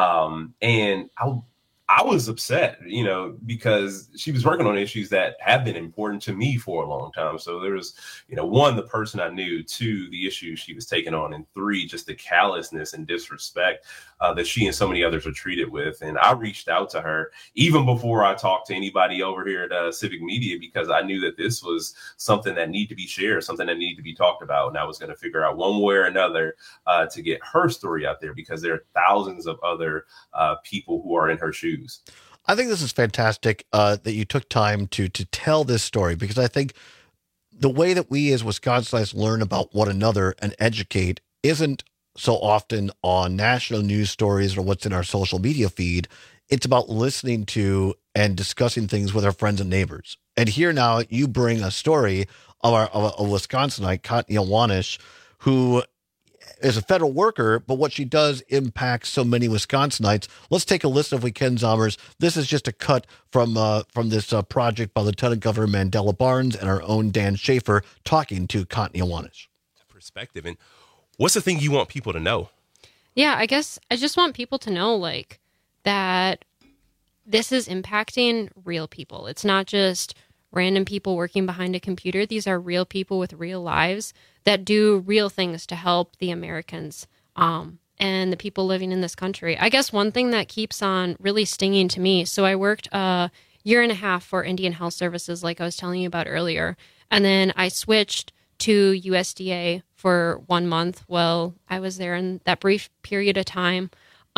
And I was upset, because she was working on issues that have been important to me for a long time. So there was, one, the person I knew, two, the issues she was taking on, and three, just the callousness and disrespect that she and so many others are treated with. And I reached out to her even before I talked to anybody over here at Civic Media, because I knew that this was something that needed to be shared, something that needed to be talked about. And I was going to figure out one way or another to get her story out there, because there are thousands of other people who are in her shoes. I think this is fantastic that you took time to tell this story, because I think the way that we as Wisconsinites learn about one another and educate isn't so often on national news stories or what's in our social media feed. It's about listening to and discussing things with our friends and neighbors. And here now you bring a story of a Wisconsinite, Katnia Wanish, who is a federal worker, but what she does impacts so many Wisconsinites. Let's take a listen if we can, Zommers. This is just a cut from this project by Lieutenant Governor Mandela Barnes and our own Dan Schaefer talking to Katnia Wanish. Perspective. And what's the thing you want people to know? Yeah, I guess I just want people to know, that this is impacting real people. It's not just random people working behind a computer. These are real people with real lives that do real things to help the Americans and the people living in this country. I guess one thing that keeps on really stinging to me, so I worked a year and a half for Indian Health Services, like I was telling you about earlier, and then I switched to USDA for 1 month while I was there in that brief period of time.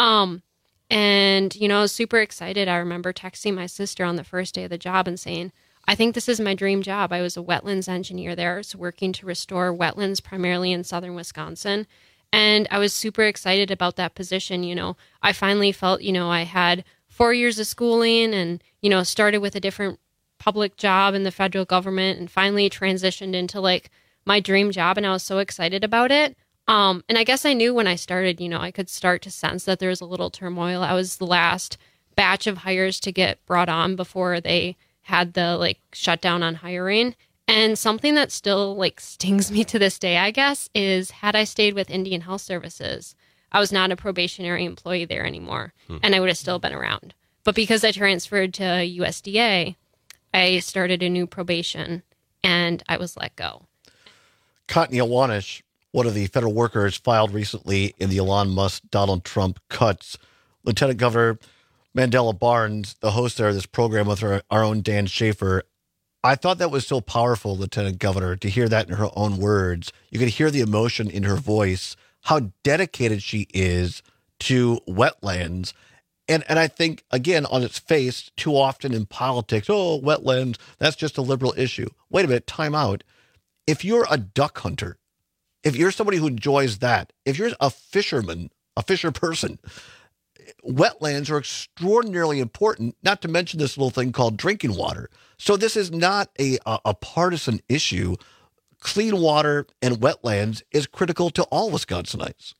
And, I was super excited. I remember texting my sister on the first day of the job and saying, I think this is my dream job. I was a wetlands engineer there, so working to restore wetlands primarily in southern Wisconsin. And I was super excited about that position. I finally felt, I had 4 years of schooling and, started with a different public job in the federal government and finally transitioned into like my dream job. And I was so excited about it. And I guess I knew when I started, I could start to sense that there was a little turmoil. I was the last batch of hires to get brought on before they had the shutdown on hiring. And something that still stings me to this day, I guess, is had I stayed with Indian Health Services, I was not a probationary employee there anymore, and I would have still been around. But because I transferred to USDA, I started a new probation, and I was let go. Katya Wanish, one of the federal workers, filed recently in the Elon Musk, Donald Trump cuts. Lieutenant Governor Mandela Barnes, the host there of this program with our own Dan Schaefer, I thought that was so powerful, Lieutenant Governor, to hear that in her own words. You could hear the emotion in her voice, how dedicated she is to wetlands. And I think, again, on its face, too often in politics, wetlands, that's just a liberal issue. Wait a minute, time out. If you're a duck hunter, if you're somebody who enjoys that, if you're a fisherman, a fisher person, wetlands are extraordinarily important, not to mention this little thing called drinking water. So this is not a partisan issue. Clean water and wetlands is critical to all Wisconsinites.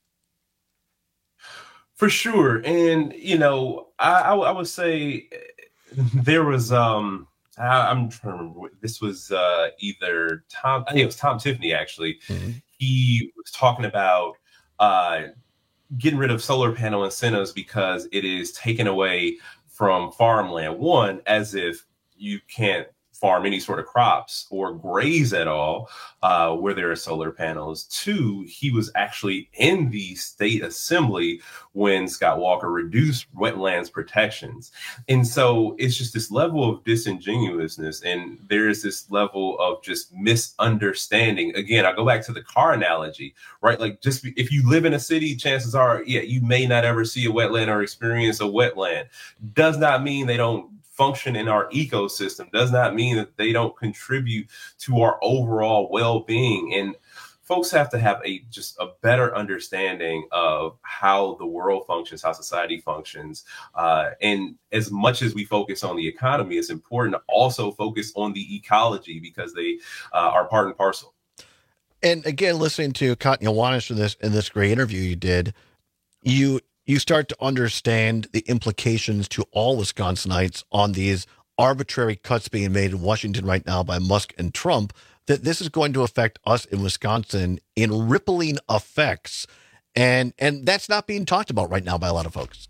For sure. And, I would say there was, I'm trying to remember, this was either Tom, I think it was Tom Tiffany, actually. Mm-hmm. He was talking about getting rid of solar panel incentives because it is taken away from farmland. One, as if you can't farm any sort of crops or graze at all where there are solar panels. Two, he was actually in the state assembly when Scott Walker reduced wetlands protections. And so it's just this level of disingenuousness, and there is this level of just misunderstanding. Again, I go back to the car analogy, right? Like, just if you live in a city, chances are, you may not ever see a wetland or experience a wetland. Does not mean they don't function in our ecosystem, does not mean that they don't contribute to our overall well-being. And folks have to have just a better understanding of how the world functions, how society functions. And as much as we focus on the economy, it's important to also focus on the ecology, because they are part and parcel. And again, listening to Katya Wanish in this great interview you did, you start to understand the implications to all Wisconsinites on these arbitrary cuts being made in Washington right now by Musk and Trump, that this is going to affect us in Wisconsin in rippling effects. And that's not being talked about right now by a lot of folks.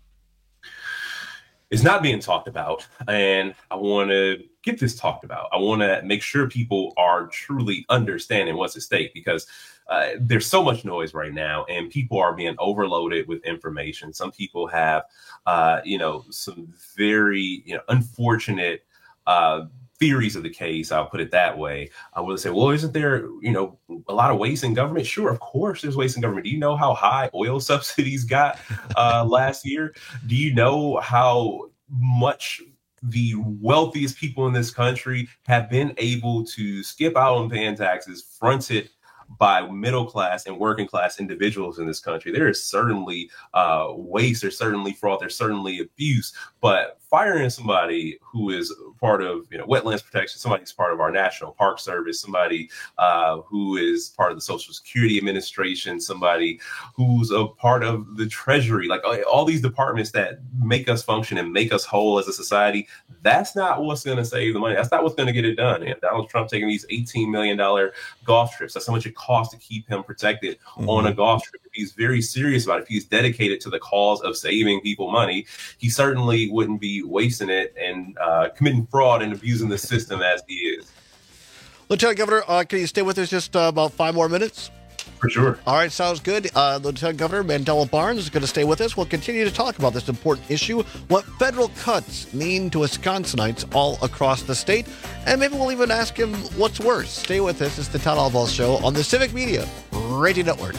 It's not being talked about, and I want to get this talked about. I want to make sure people are truly understanding what's at stake, because there's so much noise right now, and people are being overloaded with information. Some people have, some very, unfortunate theories of the case. I'll put it that way. I would say, well, isn't there, a lot of waste in government? Sure, of course there's waste in government. Do you know how high oil subsidies got last year? Do you know how much the wealthiest people in this country have been able to skip out on paying taxes, fronted by middle class and working class individuals in this country? There is certainly waste, there's certainly fraud, there's certainly abuse, but firing somebody who is part of wetlands protection, somebody who's part of our National Park Service, somebody who is part of the Social Security Administration, somebody who's a part of the Treasury, like all these departments that make us function and make us whole as a society, that's not what's going to save the money. That's not what's going to get it done. Donald Trump taking these $18 million golf trips, that's how much it costs to keep him protected on a golf trip. If he's very serious about it, if he's dedicated to the cause of saving people money, he certainly wouldn't be wasting it and committing fraud and abusing the system as he is. Lieutenant Governor, can you stay with us just about 5 more minutes? For sure. All right, sounds good. Lieutenant Governor Mandela Barnes is going to stay with us. We'll continue to talk about this important issue, what federal cuts mean to Wisconsinites all across the state, and maybe we'll even ask him what's worse. Stay with us. It's the Todd Albaugh Show on the Civic Media Radio Network.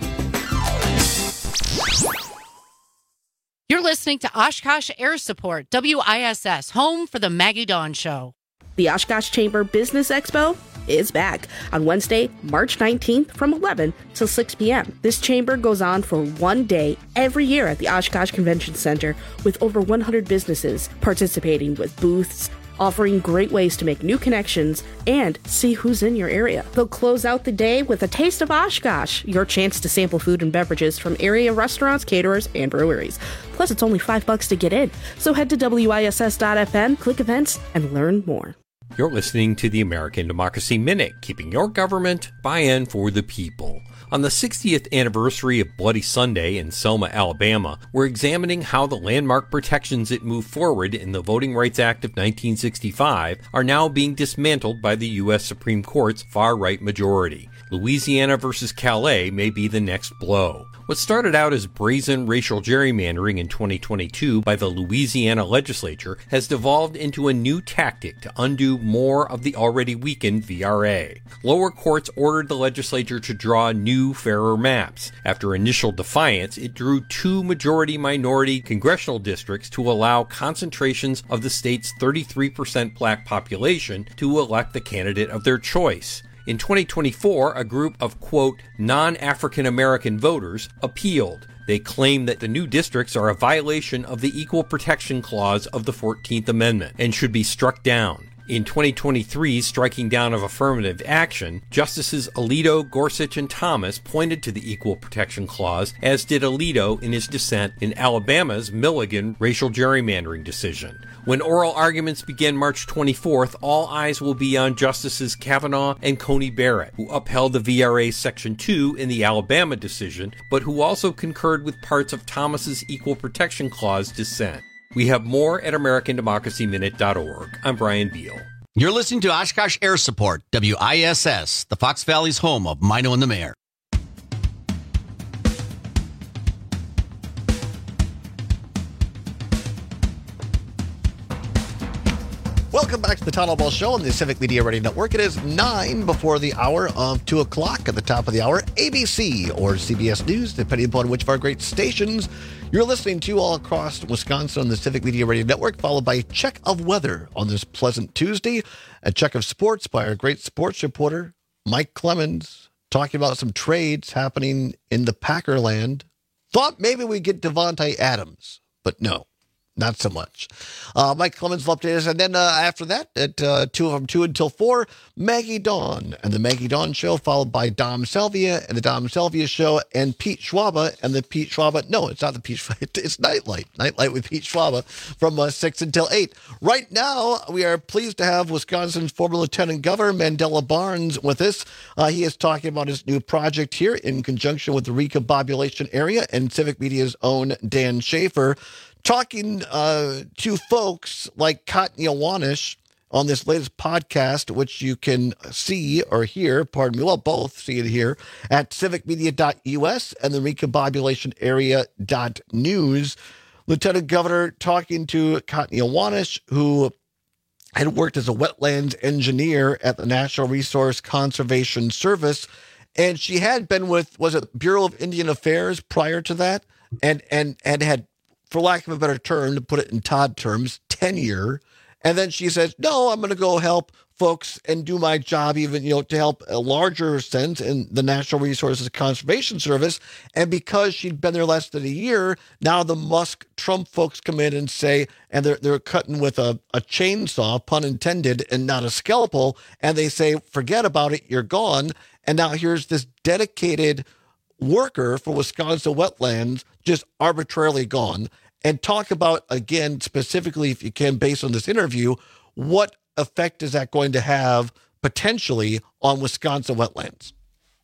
You're listening to Oshkosh Air Support, WISS, home for the Maggie Dawn Show. The Oshkosh Chamber Business Expo is back on Wednesday, March 19th from 11 till 6 p.m. This chamber goes on for one day every year at the Oshkosh Convention Center with over 100 businesses participating with booths, offering great ways to make new connections and see who's in your area. They'll close out the day with a Taste of Oshkosh, your chance to sample food and beverages from area restaurants, caterers, and breweries. Plus, it's only $5 to get in. So head to WISS.FM, click events, and learn more. You're listening to the American Democracy Minute, keeping your government by and for the people. On the 60th anniversary of Bloody Sunday in Selma, Alabama, we're examining how the landmark protections that moved forward in the Voting Rights Act of 1965 are now being dismantled by the U.S. Supreme Court's far-right majority. Louisiana versus Calais may be the next blow. What started out as brazen racial gerrymandering in 2022 by the Louisiana legislature has devolved into a new tactic to undo more of the already weakened VRA. Lower courts ordered the legislature to draw new, fairer maps. After initial defiance, it drew 2 majority-minority congressional districts to allow concentrations of the state's 33% black population to elect the candidate of their choice. In 2024, a group of, quote, non-African American voters appealed. They claim that the new districts are a violation of the Equal Protection Clause of the 14th Amendment and should be struck down. In 2023's striking down of affirmative action, Justices Alito, Gorsuch, and Thomas pointed to the Equal Protection Clause, as did Alito in his dissent in Alabama's Milligan racial gerrymandering decision. When oral arguments begin March 24th, all eyes will be on Justices Kavanaugh and Coney Barrett, who upheld the VRA Section 2 in the Alabama decision, but who also concurred with parts of Thomas's Equal Protection Clause dissent. We have more at AmericanDemocracyMinute.org. I'm Brian Beal. You're listening to Oshkosh Air Support, WISS, the Fox Valley's home of Mino and the Mayor. Welcome back to the Town Hall Ball Show on the Civic Media Radio Network. It is 9 before the hour of 2 o'clock. At the top of the hour, ABC or CBS News, depending upon which of our great stations you're listening to all across Wisconsin on the Civic Media Radio Network, followed by a check of weather on this pleasant Tuesday, a check of sports by our great sports reporter, Mike Clemens, talking about some trades happening in the Packerland. Thought maybe we'd get Devontae Adams, but no. Not so much. Mike Clemens will update us. And then after that, at 2 until 4, Maggie Dawn and the Maggie Dawn Show, followed by Dom Salvia and the Dom Salvia Show, and Pete Schwaba and the Pete Schwaba. No, it's not the Pete Schwaba. It's Nightlight. Nightlight with Pete Schwaba from 6 until 8. Right now, we are pleased to have Wisconsin's former Lieutenant Governor, Mandela Barnes, with us. He is talking about his new project here in conjunction with the Recombobulation Area and Civic Media's own Dan Schaefer. Talking to folks like Katya Wanish on this latest podcast, which you can see or hear, pardon me, well, both see it here at civicmedia.us and the recombobulationarea.news. Lieutenant Governor talking to Katya Wanish, who had worked as a wetlands engineer at the National Resource Conservation Service, and she had been with, was it Bureau of Indian Affairs prior to that, and had, for lack of a better term, to put it in Todd terms, tenure. And then she says, no, I'm going to go help folks and do my job, even, to help a larger sense in the National Resources Conservation Service. And because she'd been there less than a year, now the Musk Trump folks come in and say, and they're cutting with a chainsaw, pun intended, and not a scalpel. And they say, forget about it, you're gone. And now here's this dedicated worker for Wisconsin wetlands just arbitrarily gone. And talk about, again, specifically, if you can, based on this interview, what effect is that going to have potentially on Wisconsin wetlands?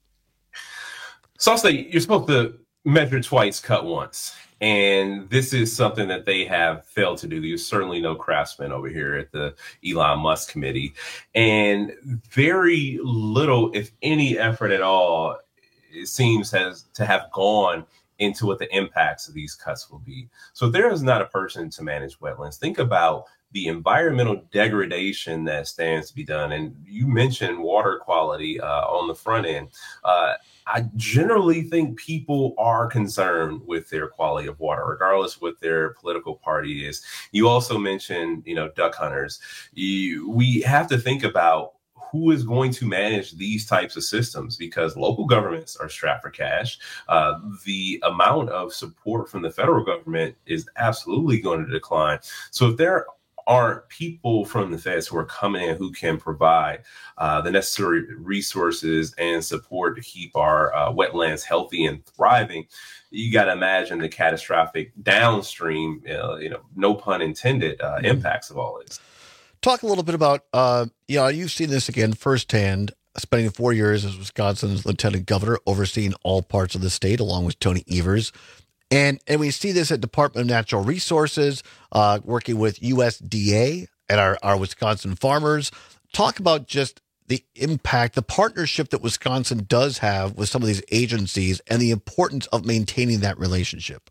So I'll say you're supposed to measure twice, cut once. And this is something that they have failed to do. There's certainly no craftsman over here at the Elon Musk committee. And very little, if any, effort at all, it seems, has to have gone into what the impacts of these cuts will be. So if there is not a person to manage wetlands, think about the environmental degradation that stands to be done. And you mentioned water quality on the front end. I generally think people are concerned with their quality of water, regardless what their political party is. You also mentioned, duck hunters. We have to think about who is going to manage these types of systems? Because local governments are strapped for cash. The amount of support from the federal government is absolutely going to decline. So if there aren't people from the feds who are coming in who can provide the necessary resources and support to keep our wetlands healthy and thriving, you got to imagine the catastrophic downstream, no pun intended, impacts of all this. Talk a little bit about, you've seen this again firsthand, spending 4 years as Wisconsin's lieutenant governor, overseeing all parts of the state, along with Tony Evers. And we see this at Department of Natural Resources, working with USDA and our Wisconsin farmers. Talk about just the impact, the partnership that Wisconsin does have with some of these agencies and the importance of maintaining that relationship.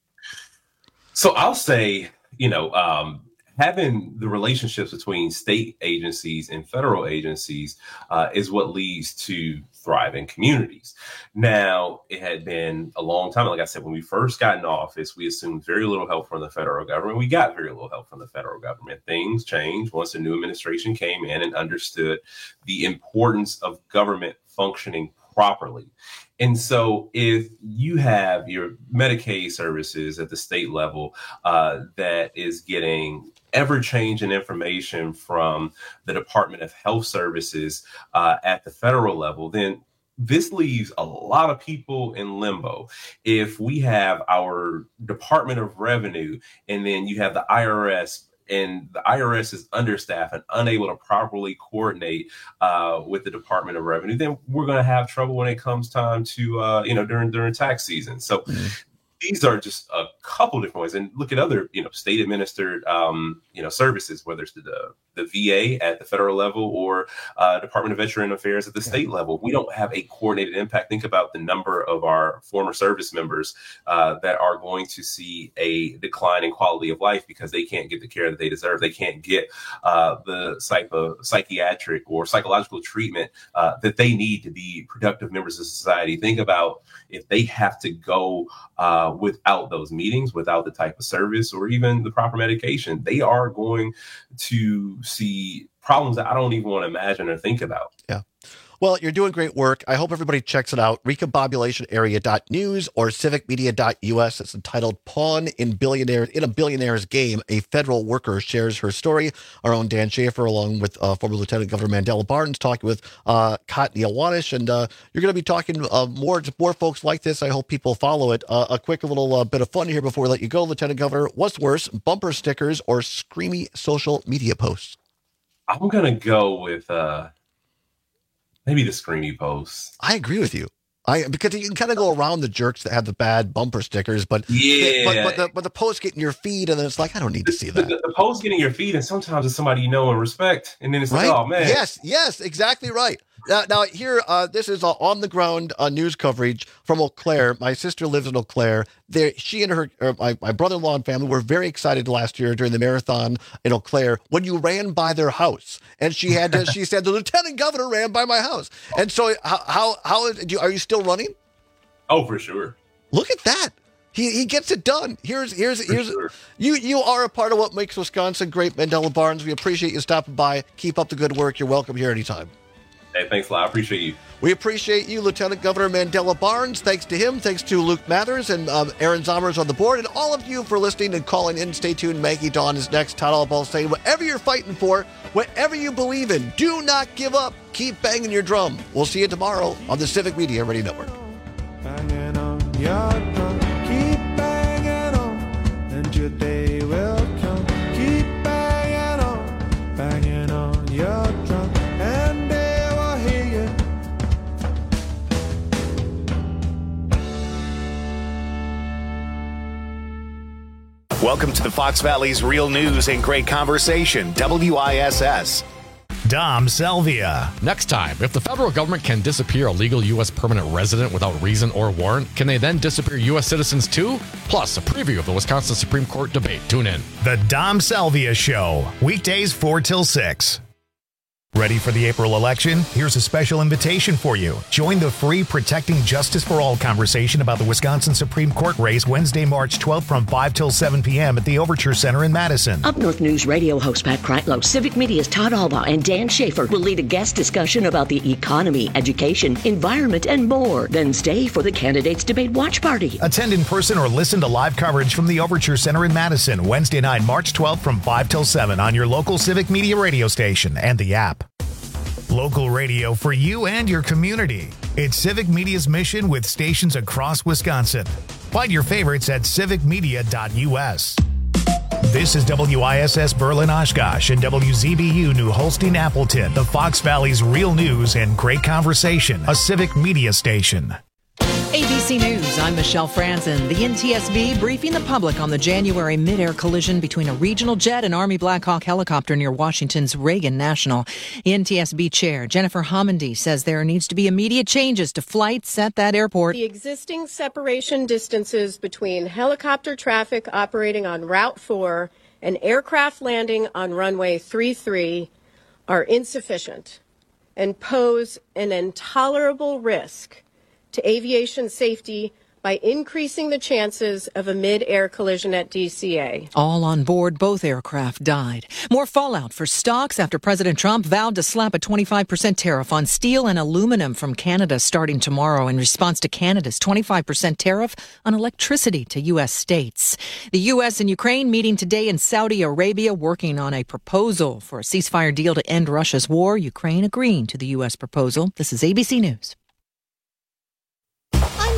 So I'll say, having the relationships between state agencies and federal agencies is what leads to thriving communities. Now, it had been a long time. Like I said, when we first got in office, we assumed very little help from the federal government. We got very little help from the federal government. Things changed once the new administration came in and understood the importance of government functioning properly. And so if you have your Medicaid services at the state level that is getting ever-changing information from the Department of Health Services at the federal level, then this leaves a lot of people in limbo. If we have our Department of Revenue and then you have the IRS, and the IRS is understaffed and unable to properly coordinate with the Department of Revenue, then we're going to have trouble when it comes time to, during tax season. So these are just a couple different ways. And look at other, state administered, services, whether it's the VA at the federal level or Department of Veteran Affairs at the state level. We don't have a coordinated impact. Think about the number of our former service members that are going to see a decline in quality of life because they can't get the care that they deserve. They can't get the psychiatric or psychological treatment that they need to be productive members of society. Think about if they have to go without those meetings, without the type of service or even the proper medication, they are going to see problems that I don't even want to imagine or think about. Yeah. Well, you're doing great work. I hope everybody checks it out. Recombobulationarea.news or civicmedia.us. It's entitled Pawn in a Billionaire's Game. A federal worker shares her story. Our own Dan Schaefer, along with former Lieutenant Governor Mandela Barnes, talking with Cotney Awanish. And you're going to be talking more folks like this. I hope people follow it. A quick little bit of fun here before we let you go, Lieutenant Governor. What's worse, bumper stickers or screamy social media posts? I'm going to go with... maybe the screamy posts. I agree with you. Because you can kind of go around the jerks that have the bad bumper stickers, but the posts get in your feed, and then it's like, I don't need to see that. The posts get in your feed, and sometimes it's somebody you know and respect, and then it's right? Like, oh man, yes, exactly right. Now here, this is on the ground news coverage from Eau Claire. My sister lives in Eau Claire. She and my brother-in-law and family were very excited last year during the marathon in Eau Claire when you ran by their house, and she said the lieutenant governor ran by my house. And so are you still running? Oh, for sure. Look at that. He gets it done. Here's sure. You are a part of what makes Wisconsin great, Mandela Barnes. We appreciate you stopping by. Keep up the good work. You're welcome here anytime. Hey, thanks a lot. I appreciate you. We appreciate you, Lieutenant Governor Mandela Barnes. Thanks to him. Thanks to Luke Mathers and Aaron Zommers on the board, and all of you for listening and calling in. Stay tuned. Maggie Dawn is next. Todd Allball saying, whatever you're fighting for, whatever you believe in, do not give up. Keep banging your drum. We'll see you tomorrow on the Civic Media Radio Network. Banging on your drum. Keep banging on, and your day will come. Keep banging on your drum, and they will hear you. Welcome to the Fox Valley's Real News and Great Conversation, WISS. Dom Salvia. Next time, if the federal government can disappear a legal U.S. permanent resident without reason or warrant, can they then disappear U.S. citizens too? Plus, a preview of the Wisconsin Supreme Court debate. Tune in. The Dom Salvia Show, weekdays 4 till 6. Ready for the April election? Here's a special invitation for you. Join the free Protecting Justice for All conversation about the Wisconsin Supreme Court race Wednesday, March 12th from 5 till 7 p.m. at the Overture Center in Madison. Up North News radio host Pat Kreitlow, Civic Media's Todd Alba, and Dan Schaefer will lead a guest discussion about the economy, education, environment, and more. Then stay for the Candidates Debate Watch Party. Attend in person or listen to live coverage from the Overture Center in Madison, Wednesday night, March 12th from 5 till 7 on your local Civic Media radio station and the app. Local radio for you and your community. It's Civic Media's mission with stations across Wisconsin. Find your favorites at civicmedia.us. This is WISS Berlin Oshkosh and WZBU New Holstein Appleton, the Fox Valley's real news and great conversation, a Civic Media station. ABC News, I'm Michelle Franzen. The NTSB briefing the public on the January mid-air collision between a regional jet and Army Black Hawk helicopter near Washington's Reagan National. The NTSB chair, Jennifer Homendy, says there needs to be immediate changes to flights at that airport. The existing separation distances between helicopter traffic operating on Route 4 and aircraft landing on runway 33 are insufficient and pose an intolerable risk to aviation safety by increasing the chances of a mid-air collision at DCA. All on board both aircraft died. More fallout for stocks after President Trump vowed to slap a 25% tariff on steel and aluminum from Canada starting tomorrow in response to Canada's 25% tariff on electricity to U.S. states. The U.S. and Ukraine meeting today in Saudi Arabia, working on a proposal for a ceasefire deal to end Russia's war. Ukraine agreeing to the U.S. proposal. This is ABC News.